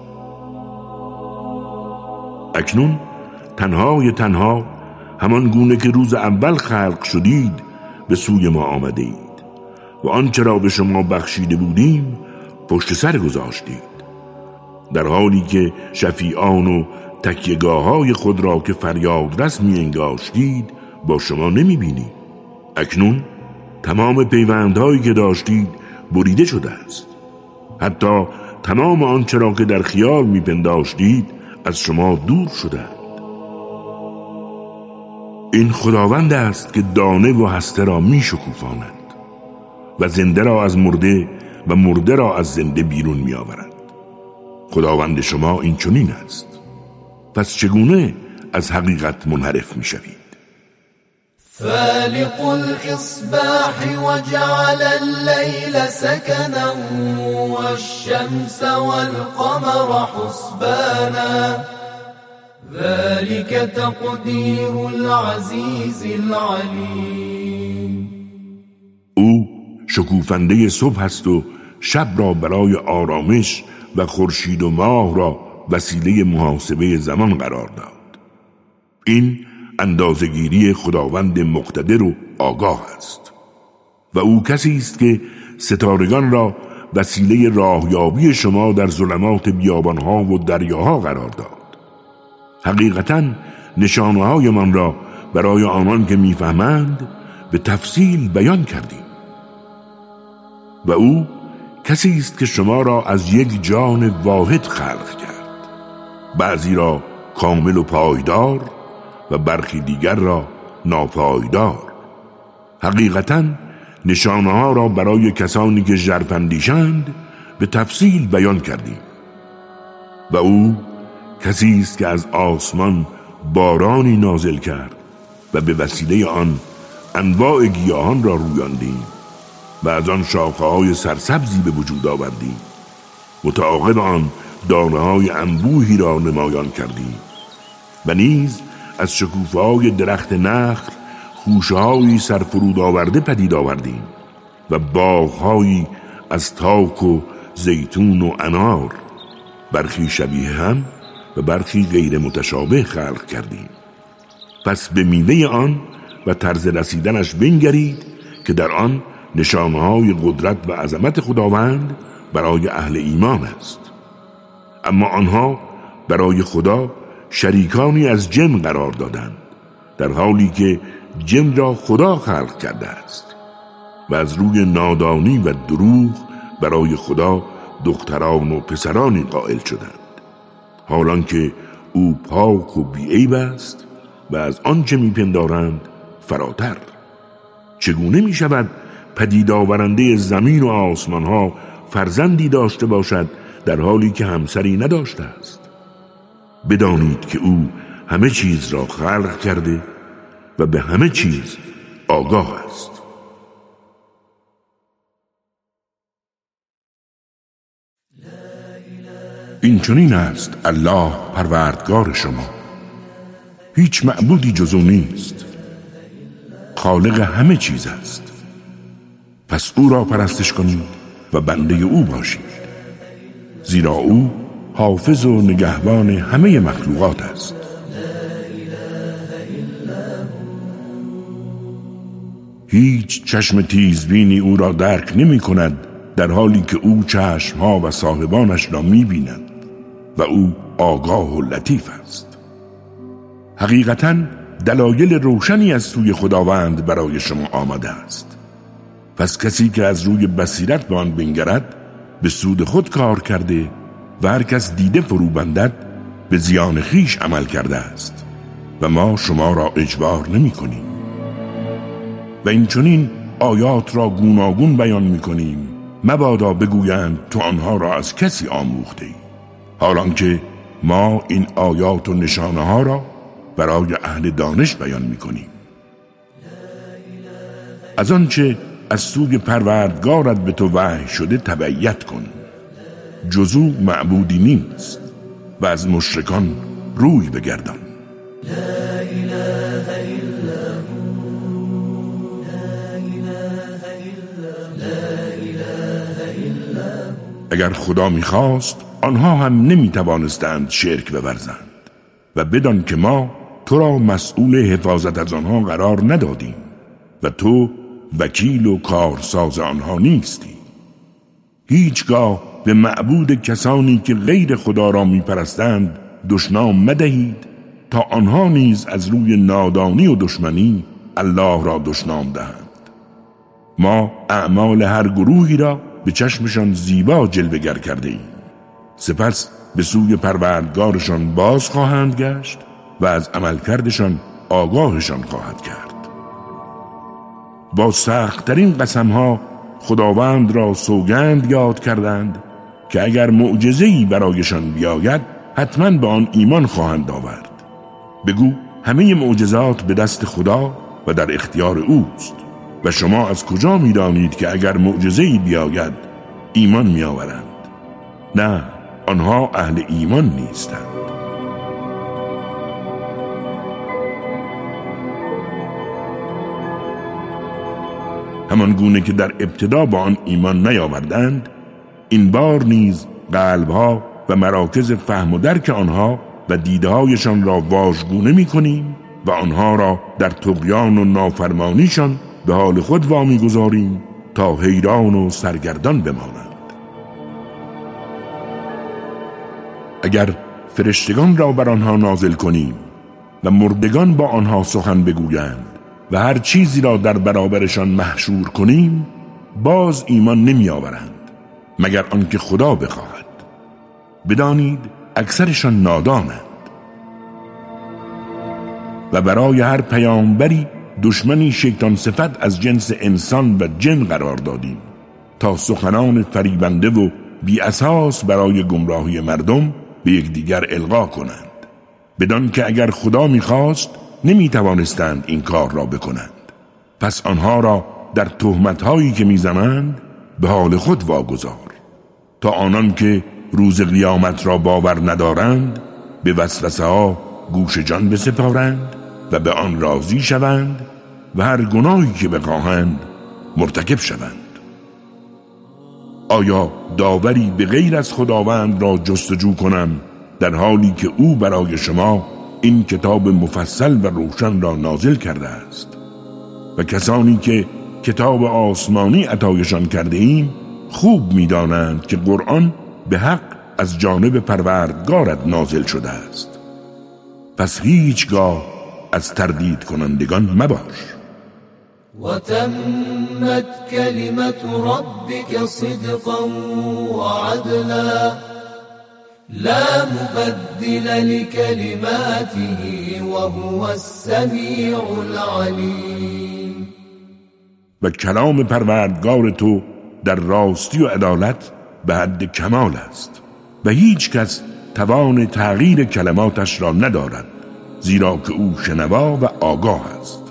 Speaker 1: اکنون تنها همان گونه که روز اول خلق شدید به سوی ما آمده اید و آنچه را به شما بخشیده بودیم پشت سر گذاشتید، در حالی که شفیعان و تکیه‌گاه‌های خود را که فریاد رس می انگاشتید با شما نمی بینید. اکنون تمام پیوندهایی که داشتید بریده شده است. حتی تمام آنچه را که در خیال می پنداشتید از شما دور شده است. این خداوند است که دانه و هسته را می شکوفاند و زنده را از مرده و مرده را از زنده بیرون می آورد. خداوند شما این چنین است. پس چگونه از حقیقت منحرف می شوید؟
Speaker 2: فالق الإصباح وجعل الليل سكنا والشمس والقمر حسبانا ذلك تقدير العزيز العليم.
Speaker 1: او شکوفنده صبح است و شب را برای آرامش و خورشید و ماه را وسیله محاسبه زمان قرار داد. این اندازه‌گیری خداوند مقتدر و آگاه است و او کسی است که ستارگان را وسیله راهیابی شما در ظلمات بیابانها و دریاها قرار داد. حقیقتاً نشانه‌های من را برای آنان که میفهمند به تفصیل بیان کردیم. و او کسی است که شما را از یک جان واحد خلق کرد، بعضی را کامل و پایدار و برخی دیگر را ناپایدار. حقیقتاً نشانه‌ها را برای کسانی که ژرف‌اندیشند به تفصیل بیان کردیم. و او کسی است که از آسمان بارانی نازل کرد و به وسیله آن انواع گیاهان را رویاندیم و از آن شاخه‌های سرسبزی به وجود آوردیم. متعاقب آن دانه‌های انبوهی را نمایان کردیم و نیز از شکوفه‌های درخت نخل خوشه‌هایی سرفرود آورده پدید آوردیم و باغ‌هایی از تاک و زیتون و انار، برخی شبیه هم و برخی غیر متشابه خلق کردیم. پس به میوه آن و طرز رسیدنش بنگرید که در آن نشانه‌های قدرت و عظمت خداوند برای اهل ایمان است. اما آنها برای خدا شریکانی از جن قرار دادند، در حالی که جن را خدا خلق کرده است، و از روی نادانی و دروغ برای خدا دختران و پسرانی قائل شدند، حالان که او پاک و بی‌عیب است و از آنچه میپندارند فراتر. چگونه میشود پدید آورنده زمین و آسمان ها فرزندی داشته باشد در حالی که همسری نداشته است؟ بدانید که او همه چیز را خلق کرده و به همه چیز آگاه است. این چنین است الله پروردگار شما، هیچ معبودی جز او نیست، خالق همه چیز است. پس او را پرستش کنید و بنده او باشید، زیرا او حافظ و نگهبان همه مخلوقات است. هیچ چشم تیزبینی او را درک نمی کند، در حالی که او چشمها و صاحبانش را می بیند و او آگاه و لطیف است. حقیقتاً دلایل روشنی از سوی خداوند برای شما آمده است. پس کسی که از روی بصیرت به آن بنگرد به سود خود کار کرده و هر کس دیده فرو بندد به زیان خیش عمل کرده است و ما شما را اجبار نمی کنیم. و این چنین آیات را گوناگون بیان می کنیم مبادا بگویند تو آنها را از کسی آموخته ای، حالان که ما این آیات و نشانه ها را برای اهل دانش بیان می کنیم. از آنچه از سوی پروردگارت به تو وحی شده تبعیت کن، جز او معبودی نیست، و از مشرکان روی بگردان. لا اله الا هو، لا اله الا هو. اگر خدا می‌خواست آنها هم نمی‌توانستند شرک بورزند، و بدان که ما تو را مسئول حفاظت از آنها قرار ندادیم و تو وکیل و کارساز آنها نیستی. هیچگاه به معبود کسانی که غیر خدا را میپرستند دشنام مدهید تا آنها نیز از روی نادانی و دشمنی الله را دشنام دهند. ما اعمال هر گروهی را به چشمشان زیبا جلوه‌گر کرده ایم، سپس به سوی پروردگارشان باز خواهند گشت و از عملکردشان آگاهشان خواهد کرد. با سخت‌ترین قسم‌ها خداوند را سوگند یاد کردند که اگر معجزه‌ای برایشان بیاید حتماً به آن ایمان خواهند آورد. بگو همه معجزات به دست خدا و در اختیار اوست، و شما از کجا می‌دانید که اگر معجزه‌ای بیاید ایمان می‌آورند؟ نه، آنها اهل ایمان نیستند. همان گونه که در ابتدا با آن ایمان نیاوردند، این بار نیز قلبها و مراکز فهم و درک آنها و دیدهایشان را واژگونه می کنیم و آنها را در طغیان و نافرمانیشان به حال خود وامی گذاریم تا حیران و سرگردان بمانند. اگر فرشتگان را بر آنها نازل کنیم و مردگان با آنها سخن بگویند و هر چیزی را در برابرشان محشور کنیم، باز ایمان نمی آورند مگر آنکه خدا بخواهد. بدانید اکثرشان نادانند. و برای هر پیامبری دشمنی شیطان صفت از جنس انسان و جن قرار دادیم تا سخنان فریبنده و بی اساس برای گمراهی مردم به یکدیگر القا کنند، بدان که اگر خدا می‌خواست نمی‌توانستند این کار را بکنند. پس آنها را در تهمت‌هایی که می‌زنند به حال خود واگذار، تا آنان که روز قیامت را باور ندارند به وسوسه‌ها گوش جان بسپارند و به آن راضی شوند و هر گناهی که بخواهند مرتکب شوند. آیا داوری به غیر از خداوند را جستجو کنم در حالی که او برای شما این کتاب مفصل و روشن را نازل کرده است؟ و کسانی که کتاب آسمانی عطایشان کرده ایم خوب می‌دانند که قرآن به حق از جانب پروردگارت نازل شده است. پس هیچگاه از تردید کنندگان مباش.
Speaker 2: وتمت كلمة ربك صدقا وعدلا لا مبدل لكلماته وهو السميع العليم.
Speaker 1: و کلام پروردگار تو در راستی و عدالت به حد کمال است و هیچ کس توان تغییر کلماتش را ندارد، زیرا که او شنوا و آگاه است.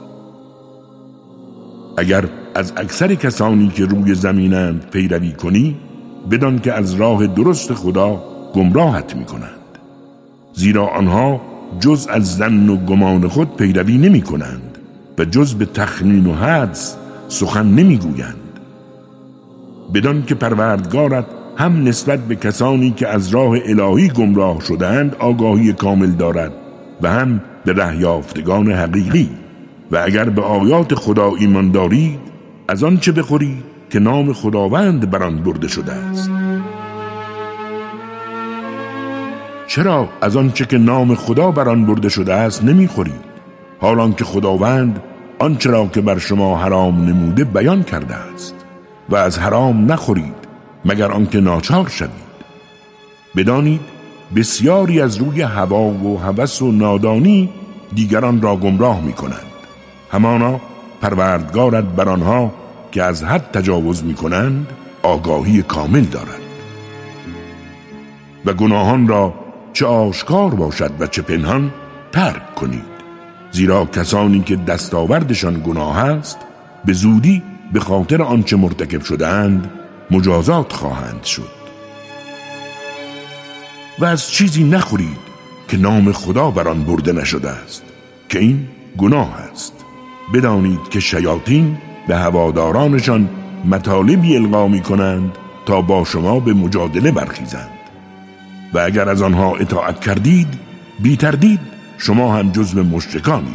Speaker 1: اگر از اکثر کسانی که روی زمینند پیروی کنی، بدان که از راه درست خدا گمراهت می کنند، زیرا آنها جز از ظن و گمان خود پیروی نمی کنند و جز به تخمین و حدس سخن نمی گویند. بدان که پروردگارت هم نسبت به کسانی که از راه الهی گمراه شدند آگاهی کامل دارد و هم به ره یافتگان حقیقی. و اگر به آیات خدا ایمان دارید، از آن چه بخورید که نام خداوند بر آن برده شده است. چرا از آن چه که نام خدا بر آن برده شده است نمیخورید، حالان که خداوند آنچه را که بر شما حرام نموده بیان کرده است؟ و از حرام نخورید مگر آنکه ناچار شوید. بدانید بسیاری از روی هوا و هوس و نادانی دیگران را گمراه می کنند. همانا پروردگارت بر آنها که از حد تجاوز می کنند آگاهی کامل دارد. و گناهان را چه آشکار باشد و چه پنهان ترک کنید، زیرا کسانی که دستاوردشان گناه است به زودی به خاطر آنچه مرتکب شده‌اند مجازات خواهند شد. و از چیزی نخورید که نام خدا بر آن برده نشده است، که این گناه است. بدانید که شیاطین به هوادارانشان مطالبی القا می کنند تا با شما به مجادله برخیزند، و اگر از آنها اطاعت کردید بی تردید شما هم جزو مشرکانید.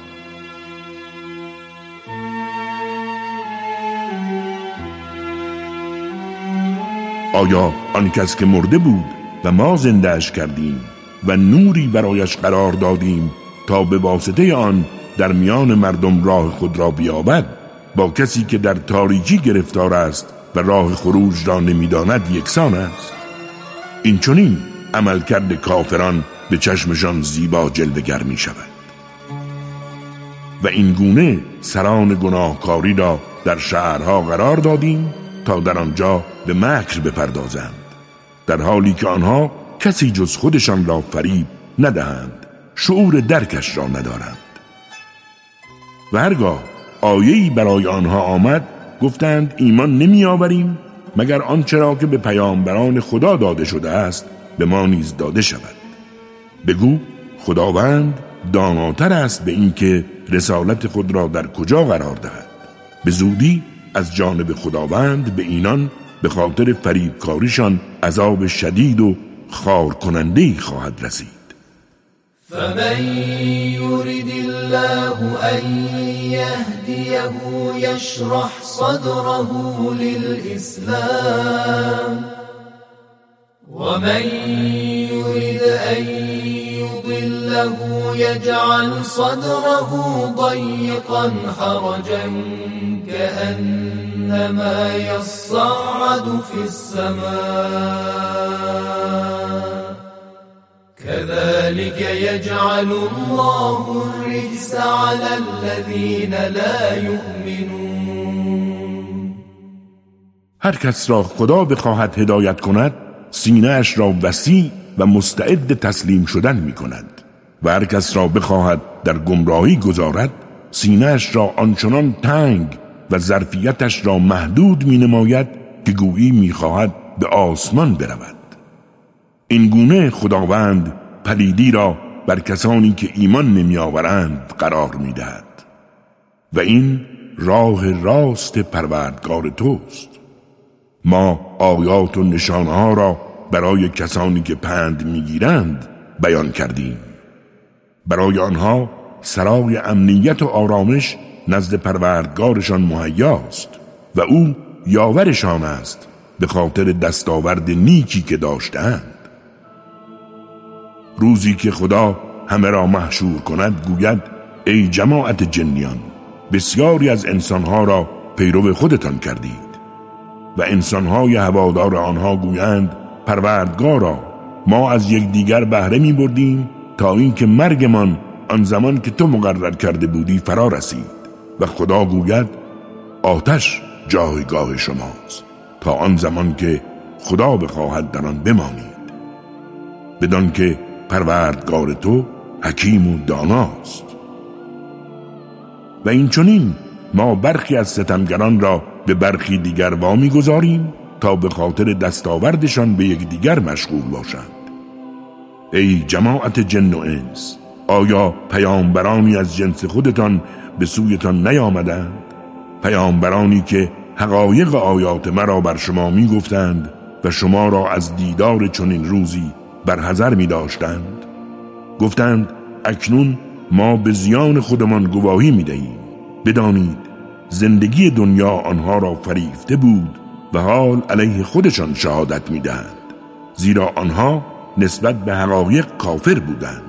Speaker 1: آیا آن کس که مرده بود و ما زندهش کردیم و نوری برایش قرار دادیم تا به واسطه آن در میان مردم راه خود را بیابد، با کسی که در تاریکی گرفتار است و راه خروج را نمیداند یکسان است؟ این چنین عملکرد کافران به چشمشان زیبا جلوه‌گر می شود. و این گونه سران گناهکاری را در شهرها قرار دادیم تا در آنجا به مکر بپردازند، در حالی که آنها کسی جز خودشان را فریب ندهند، شعور درکش را ندارند. و هرگاه آیه‌ای برای آنها آمد گفتند ایمان نمی آوریم مگر آنچه را که به پیامبران خدا داده شده است به ما نیز داده شود. بگو خداوند داناتر است به این که رسالت خود را در کجا قرار دهد. به زودی از جانب خداوند به اینان به خاطر فریبکاریشان عذاب شدید و خار کننده‌ای خواهد رسید.
Speaker 2: فمن يرد الله أن يهديه يشرح صدره للإسلام ومن يرد أن يضله يجعل صدره ضيقا حرجا كأنما يصعد في السماء كذلك يجعل الله الرجس على الذين لا يؤمنون.
Speaker 1: هر کس را خدا بخواهد هدایت کند سینه اش را وسیع و مستعد تسلیم شدن می کند و هر کس را بخواهد در گمراهی گذارد سینه اش را آنچنان تنگ و ظرفیتش را محدود می نماید که گویی می خواهد به آسمان برود. این گونه خداوند پلیدی را بر کسانی که ایمان نمی آورند قرار می دهد و این راه راست پروردگار توست. ما آیات و نشانه ها را برای کسانی که پند می گیرند بیان کردیم. برای آنها سرای امنیت و آرامش نزد پروردگارشان مهیاست و او یاورشان است به خاطر دستاورد نیکی که داشتند. روزی که خدا همه را محشور کند گوید ای جماعت جنیان بسیاری از انسانها را پیرو خودتان کردید و انسانهای هوادار آنها گویند پروردگارا ما از یکدیگر بهره می بردیم تا اینکه مرگمان آن زمان که تو مقرر کرده بودی فرا رسید و خدا گوید آتش جایگاه شماست تا آن زمان که خدا بخواهد در آن بمانید بدان که پروردگار تو حکیم و داناست. و این چنین ما برخی از ستمگران را به برخی دیگر وامی گذاریم تا به خاطر دستاوردشان به یک دیگر مشغول باشند. ای جماعت جن و انس آیا پیامبرانی از جنس خودتان به سویتان نیامدند؟ پیامبرانی که حقایق آیات مرا بر شما می گفتند و شما را از دیدار چنین روزی برحذر می داشتند. گفتند اکنون ما به زیان خودمان گواهی می دهیم. بدانید زندگی دنیا آنها را فریفته بود و حال علیه خودشان شهادت می دهند زیرا آنها نسبت به حقایق کافر بودند.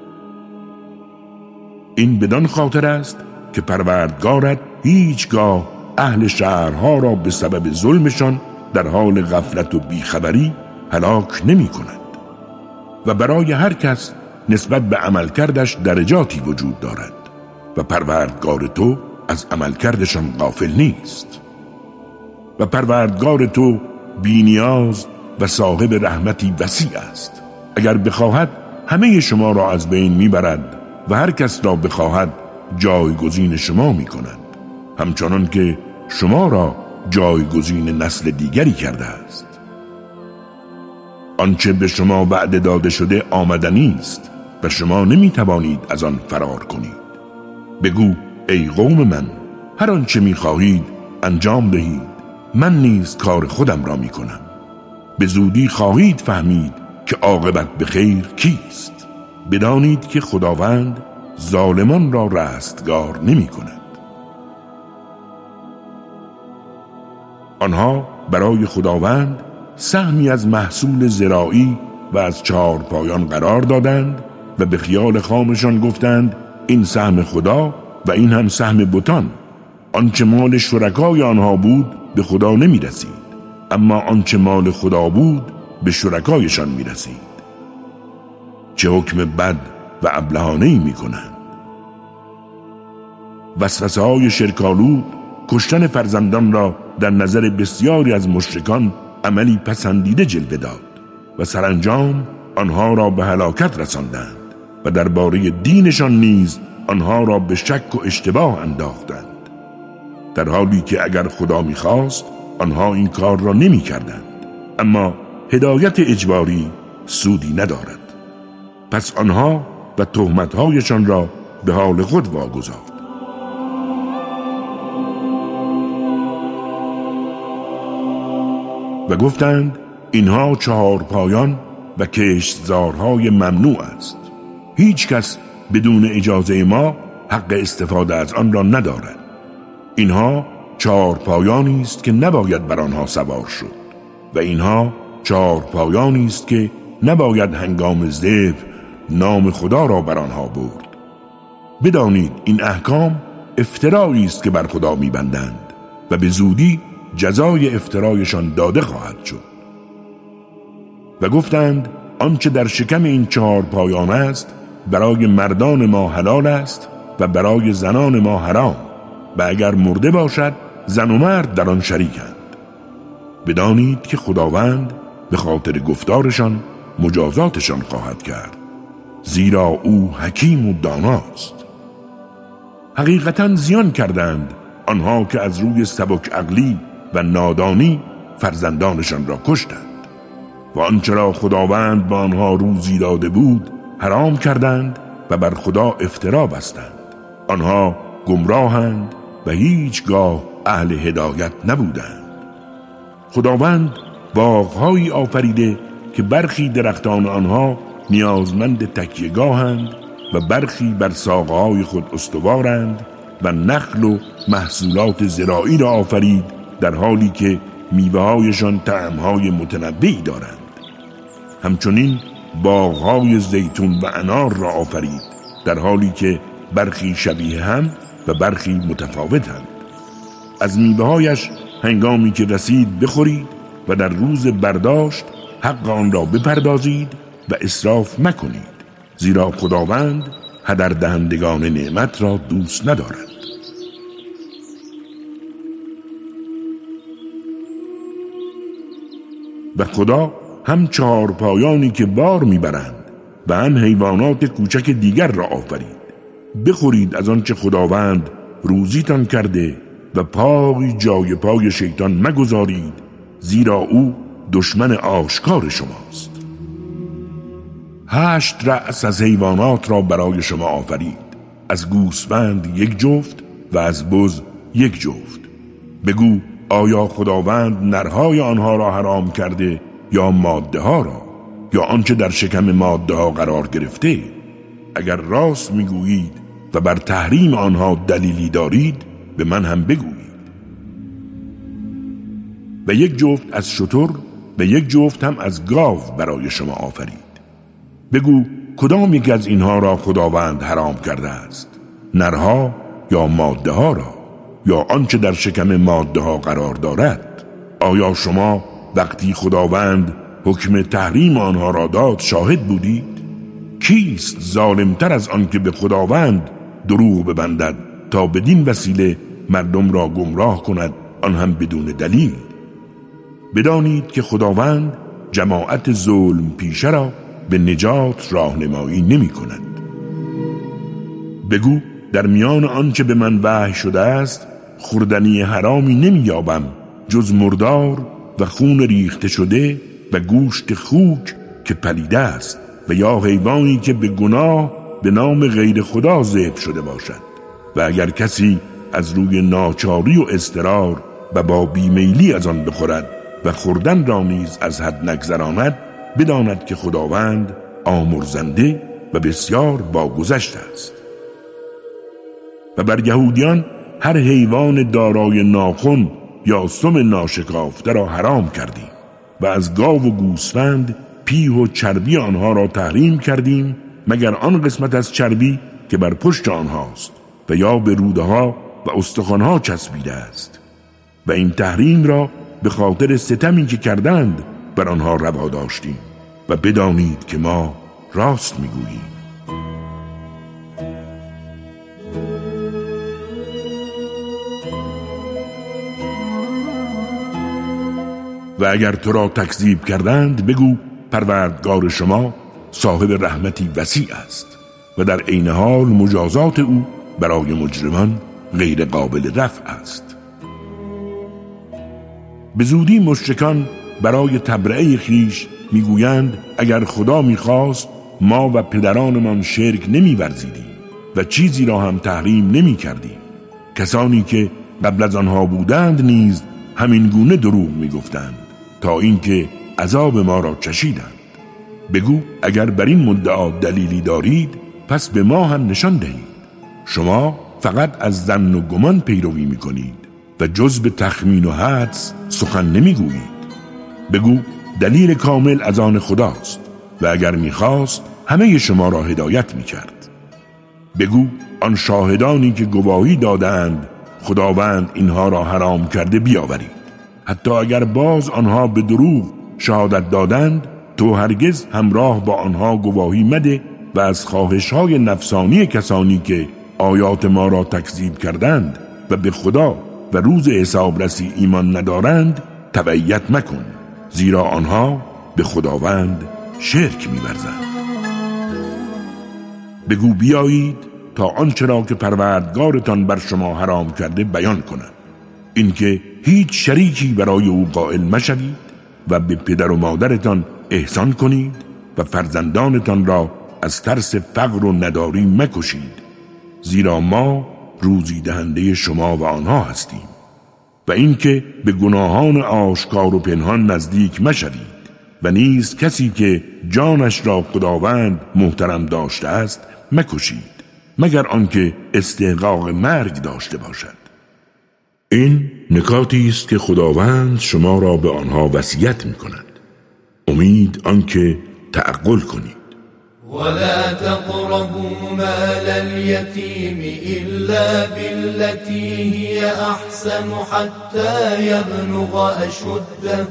Speaker 1: این بدان خاطر است که پروردگارت هیچگاه اهل شهرها را به سبب ظلمشان در حال غفلت و بیخبری هلاک نمی کند و برای هر کس نسبت به عملکردش درجاتی وجود دارد و پروردگار تو از عملکردشان غافل نیست. و پروردگار تو بی‌نیاز و صاحب رحمتی وسیع است. اگر بخواهد همه شما را از بین میبرد و هر کس را بخواهد جایگزین شما میکند همچنان که شما را جایگزین نسل دیگری کرده است. آنچه به شما وعده داده شده آمدنی است و شما نمیتوانید از آن فرار کنید. بگو ای قوم من هر آنچه میخواهید انجام دهید، من نیز کار خودم را میکنم. به زودی خواهید فهمید که عاقبت به خیر کیست. بدانید که خداوند ظالمان را رستگار نمی کند. آنها برای خداوند سهمی از محصول زراعی و از 4 پایان قرار دادند و به خیال خامشان گفتند این سهم خدا و این هم سهم بتان. آنچه مال شرکای آنها بود به خدا نمی رسید، اما آنچه مال خدا بود به شرکایشان می رسید. چه حکم بد و ابلهانه‌ای می کنند. وسوسه های شرک‌آلود کشتن فرزندان را در نظر بسیاری از مشرکان عملی پسندیده جلوه داد و سرانجام آنها را به هلاکت رساندند و درباره دینشان نیز آنها را به شک و اشتباه انداختند، در حالی که اگر خدا می‌خواست آنها این کار را نمی‌کردند. اما هدایت اجباری سودی ندارد. پس آنها و تهمت‌هایشان را به حال خود واگذارد. و گفتند اینها 4 پایان و کشتزارهای ممنوع است. هیچ کس بدون اجازه ما حق استفاده از آن را ندارد. اینها 4 پایانی است که نباید بر آنها سوار شد و اینها 4 پایانی است که نباید هنگام ذبح نام خدا را بر آنها برد. بدانید این احکام افترایی است که بر خدا می‌بندند و به زودی جزای افترایشان داده خواهد شد. و گفتند آنچه در شکم این 4 پایان است برای مردان ما حلال است و برای زنان ما حرام و اگر مرده باشد زن و مرد در آن شریکند. بدانید که خداوند به خاطر گفتارشان مجازاتشان خواهد کرد، زیرا او حکیم و داناست. حقیقتاً زیان کردند آنها که از روی سبک عقلی و نادانی فرزندانشان را کشتند و آنچه را خداوند با آنها روزی داده بود حرام کردند و بر خدا افترا بستند. آنها گمراهند و هیچگاه اهل هدایت نبودند. خداوند باغ‌هایی آفریده که برخی درختان آنها نیازمند تکیه‌گاهند و برخی بر ساقه‌های خود استوارند و نخل و محصولات زراعی را آفرید در حالی که میوه‌هایشان طعم‌های متنوعی دارند. همچنین باغ‌های زیتون و انار را آفرید در حالی که برخی شبیه هم و برخی متفاوتند. از میوه‌هایش هنگامی که رسید بخورید و در روز برداشت حق آن را بپردازید و اسراف مکنید، زیرا خداوند هدر دهندگان نعمت را دوست ندارد. و خدا هم 4 پایانی که بار میبرند و هم حیوانات کوچک دیگر را آفرید. بخورید از آنچه خداوند روزیتان کرده و پای جای پای شیطان مگذارید، زیرا او دشمن آشکار شماست. 8 رأس از حیوانات را برای شما آفرید، از گوسفند 1 جفت و از بز 1 جفت. بگو آیا خداوند نرهای آنها را حرام کرده یا ماده ها را یا آنچه در شکم ماده ها قرار گرفته؟ اگر راست میگویید و بر تحریم آنها دلیلی دارید به من هم بگویید. و 1 جفت از شتر و 1 جفت هم از گاو برای شما آفرید. بگو کدام یک از اینها را خداوند حرام کرده است؟ نرها یا ماده ها را یا آنچه در شکم ماده ها قرار دارد؟ آیا شما وقتی خداوند حکم تحریم آنها را داد شاهد بودید؟ کیست ظالمتر از آن که به خداوند دروغ ببندد تا بدین وسیله مردم را گمراه کند، آن هم بدون دلیل؟ بدانید که خداوند جماعت ظلم پیشه را به نجات راهنمایی نمی کند. بگو در میان آنچه به من وحی شده است خوردنی حرامی نمی یابم جز مردار و خون ریخته شده و گوشت خوک که پلیده است و یا حیوانی که به گناه به نام غیر خدا ذبح شده باشد. و اگر کسی از روی ناچاری و اضطرار و با بیمیلی از آن بخورد و خوردن را نیز از حد نگذراند، بداند که خداوند آمرزنده و بسیار باگذشت است. و بر یهودیان هر حیوان دارای ناخن یا سم ناشکافته را حرام کردیم و از گاو و گوسفند پیه و چربی آنها را تحریم کردیم مگر آن قسمت از چربی که بر پشت آنهاست و یا به روده ها و استخوانها چسبیده است. و این تحریم را به خاطر ستمی که کردند بر آنها روا داشتیم و بدانید که ما راست میگوییم. و اگر تو را تکذیب کردند بگو پروردگار شما صاحب رحمتی وسیع است و در عین حال مجازات او برای مجرمان غیر قابل رفع است. به زودی مشرکان برای تبرئه خویش میگویند اگر خدا میخواست ما و پدرانمان شرک نمیورزیدیم و چیزی را هم تحریم نمیکردیم. کسانی که قبل از آنها بودند نیز همین گونه دروغ میگفتند تا اینکه عذاب ما را چشیدند. بگو اگر بر این مدعا دلیلی دارید پس به ما هم نشان دهید. شما فقط از ظن و گمان پیروی میکنید و جز به تخمین و حدس سخن نمیگویید. بگو دلیل کامل از آن خداست و اگر میخواست همه شما را هدایت میکرد. بگو آن شاهدانی که گواهی دادند خداوند اینها را حرام کرده بیاورید. حتی اگر باز آنها به دروغ شهادت دادند تو هرگز همراه با آنها گواهی مده و از خواهش‌های نفسانی کسانی که آیات ما را تکذیب کردند و به خدا و روز حسابرسی ایمان ندارند تبعیت مکن، زیرا آنها به خداوند شرک می‌ورزند. بگو بیایید تا آنچه را که پروردگارتان بر شما حرام کرده بیان کنم، اینکه هیچ شریکی برای او قائل مشوید و به پدر و مادرتان احسان کنید و فرزندانتان را از ترس فقر و نداری مکشید، زیرا ما روزی دهنده شما و آنها هستیم. و اینکه به گناهان آشکار و پنهان نزدیک مشوید و نیز کسی که جانش را خداوند محترم داشته است مکشید مگر آنکه استحقاق مرگ داشته باشد. این نکاتی است که خداوند شما را به آنها وصیت می‌کند. امید آنکه تعقل کنید.
Speaker 2: ولا تقربوا مال اليتيم إلا بالتي هي أحسن حتى يبلغ أشده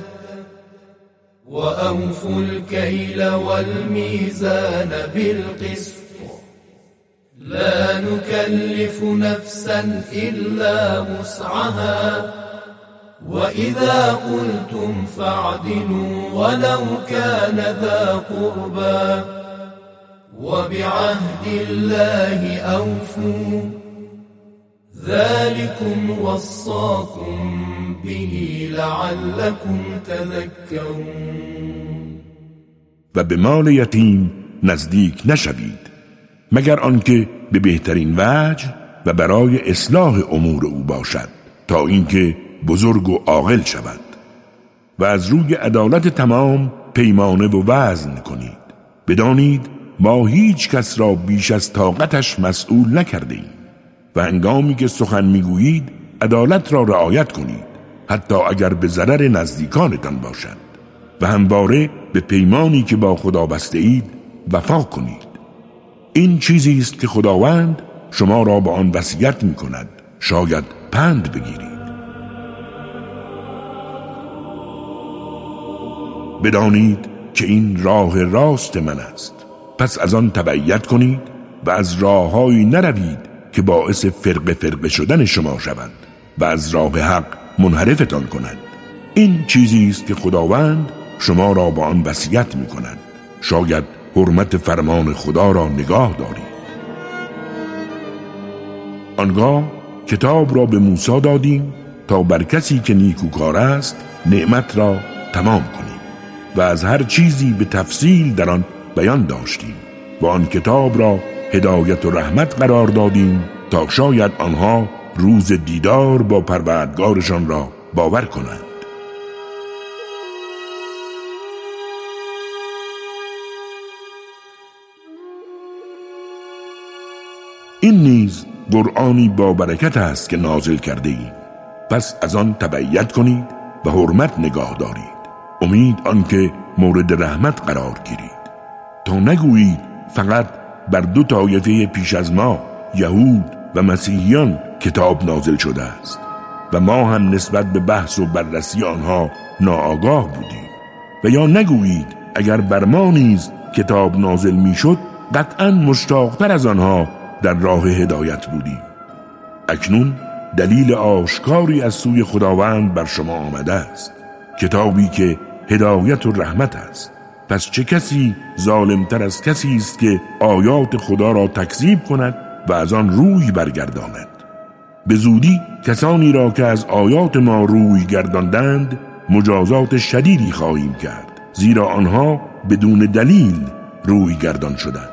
Speaker 2: وأوفوا الكيل والميزان بالقسط لا نكلف نفسا إلا وسعها وإذا قلتم فاعدلوا ولو كان ذا قربى وبعهد الله أوفوا ذلكم وصاكم به لعلكم تذكرون.
Speaker 1: و به مال یتیم نزدیک نشوید مگر آنکه به بهترین وجه و برای اصلاح امور او باشد تا اینکه بزرگ و عاقل شود و از روی عدالت تمام پیمانه و وزن کنید. بدانید ما هیچ کس را بیش از طاقتش مسئول نکرده ایم و هنگامی که سخن میگویید عدالت را رعایت کنید حتی اگر به ضرر نزدیکانتان باشد و همواره به پیمانی که با خدا بسته اید وفا کنید. این چیزی است که خداوند شما را با آن وصیت می‌کند، شاید پند بگیرید. بدانید که این راه راست من است، پس از آن تبعیت کنید و از راههایی نروید که باعث فرقه شدن شما شوند و از راه حق منحرفتان کنند. این چیزی است که خداوند شما را با آن وصیت می‌کند، شاید حرمت فرمان خدا را نگاه دارید. آنگاه کتاب را به موسی دادیم تا بر کسی که نیکوکار است نعمت را تمام کنیم و از هر چیزی به تفصیل در آن بیان داشتیم و آن کتاب را هدایت و رحمت قرار دادیم تا شاید آنها روز دیدار با پروردگارشان را باور کنند. این نیز قرآنی با برکت است که نازل کرده ایم، پس از آن تبعیت کنید و حرمت نگاه دارید. امید آنکه مورد رحمت قرار گیرید، تا نگویید فقط بر دو طایفه پیش از ما یهود و مسیحیان کتاب نازل شده است و ما هم نسبت به بحث و بررسی آنها ناآگاه بودیم. و یا نگویید اگر بر ما نیز کتاب نازل می شد قطعا مشتاقتر از آنها در راه هدایت بودیم. اکنون دلیل آشکاری از سوی خداوند بر شما آمده است، کتابی که هدایت و رحمت است. پس چه کسی ظالمتر از کسی است که آیات خدا را تکذیب کند و از آن روی برگرداند؟ به زودی کسانی را که از آیات ما روی گرداندند مجازات شدیدی خواهیم کرد، زیرا آنها بدون دلیل روی گردان شدند.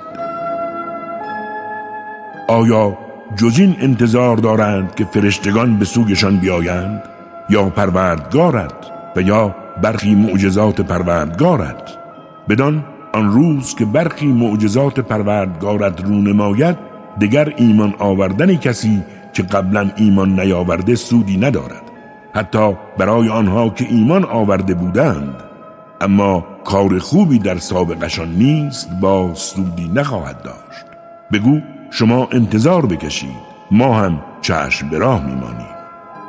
Speaker 1: آیا جز این انتظار دارند که فرشتگان به سویشان بیایند یا پروردگارت و یا برخی معجزات پروردگارت؟ بدان آن روز که برخی معجزات پروردگارت رو نماید، دگر ایمان آوردن کسی که قبلا ایمان نیاورده سودی ندارد، حتی برای آنها که ایمان آورده بودند اما کار خوبی در سابقشان نیست با سودی نخواهد داشت. بگو شما انتظار بکشید، ما هم چشم به راه میمانیم.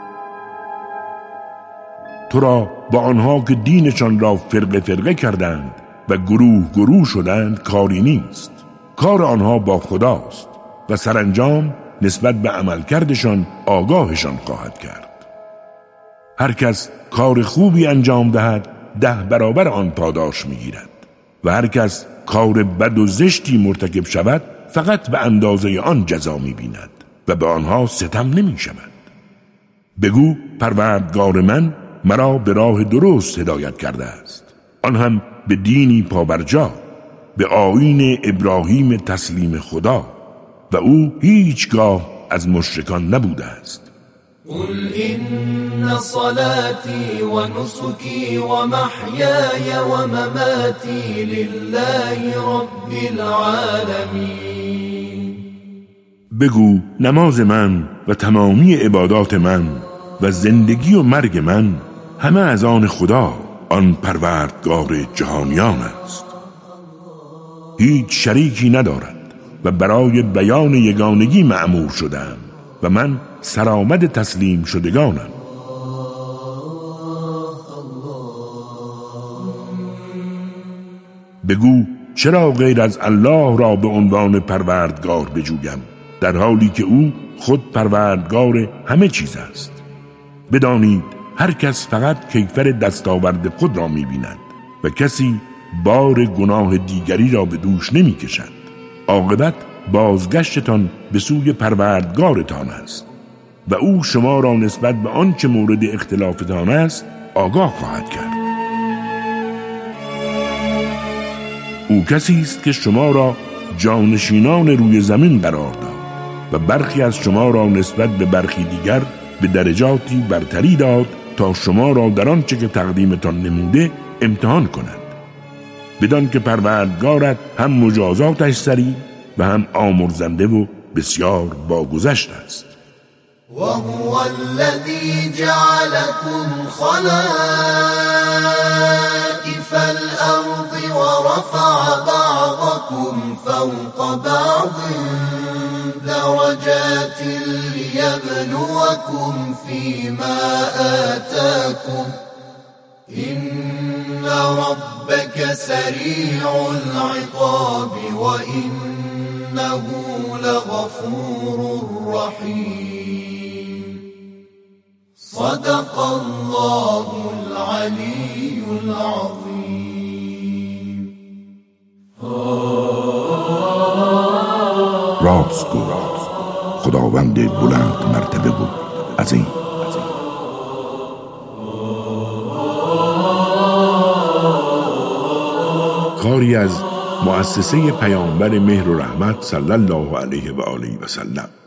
Speaker 1: تو را با آنها که دینشان را فرقه فرقه کردند و گروه گروه شدند کاری نیست. کار آنها با خداست و سرانجام نسبت به عملکردشان آگاهشان خواهد کرد. هر کس کار خوبی انجام دهد 10 برابر آن پاداش میگیرد و هر کس کار بد و زشتی مرتکب شود فقط به اندازه آن جزا میبیند و به آنها ستم نمی شود. بگو پروردگار من مرا به راه درست هدایت کرده است، آن هم به دینی پابرجا، به آیین ابراهیم تسلیم خدا و او هیچگاه از مشرکان نبوده است.
Speaker 2: قل إن صلاتي ونسكي ومحياي ومماتي لله رب العالمين.
Speaker 1: بگو نماز من و تمامی عبادات من و زندگی و مرگ من همه از آن خدا، آن پروردگار جهانیان است. هیچ شریکی ندارد و برای بیان یگانگی مأمور شدم و من سرآمد تسلیم شدگانم. بگو چرا غیر از الله را به عنوان پروردگار بجویم، در حالی که او خود پروردگار همه چیز است. بدانید هر کس فقط کیفر دستاورد خود را می‌بیند و کسی بار گناه دیگری را به دوش نمی‌کشد. عاقبت بازگشتتان به سوی پروردگارتان است و او شما را نسبت به آنچه مورد اختلافتان است آگاه خواهد کرد. او کسی است که شما را جانشینان روی زمین قرار داد و برخی از شما را نسبت به برخی دیگر به درجاتی برتری داد تا شما را در آنچه که تقدیمتان نموده امتحان کند. بدان که پروردگارت هم مجازاتش سریع و هم آمرزنده و بسیار باگذشت است.
Speaker 2: وهو الذي جعلكم خلائف الأرض ورفع بعضكم فوق بعض درجات ليبلوكم فيما آتاكم إن ربك سريع العقاب وإنه لغفور رحيم. صدق الله العلي العظيم.
Speaker 1: راست گفت خداوند بلند مرتبه بود عظیم. کاری از مؤسسه پیامبر مهر و رحمت صلی الله علیه و آله و سلم.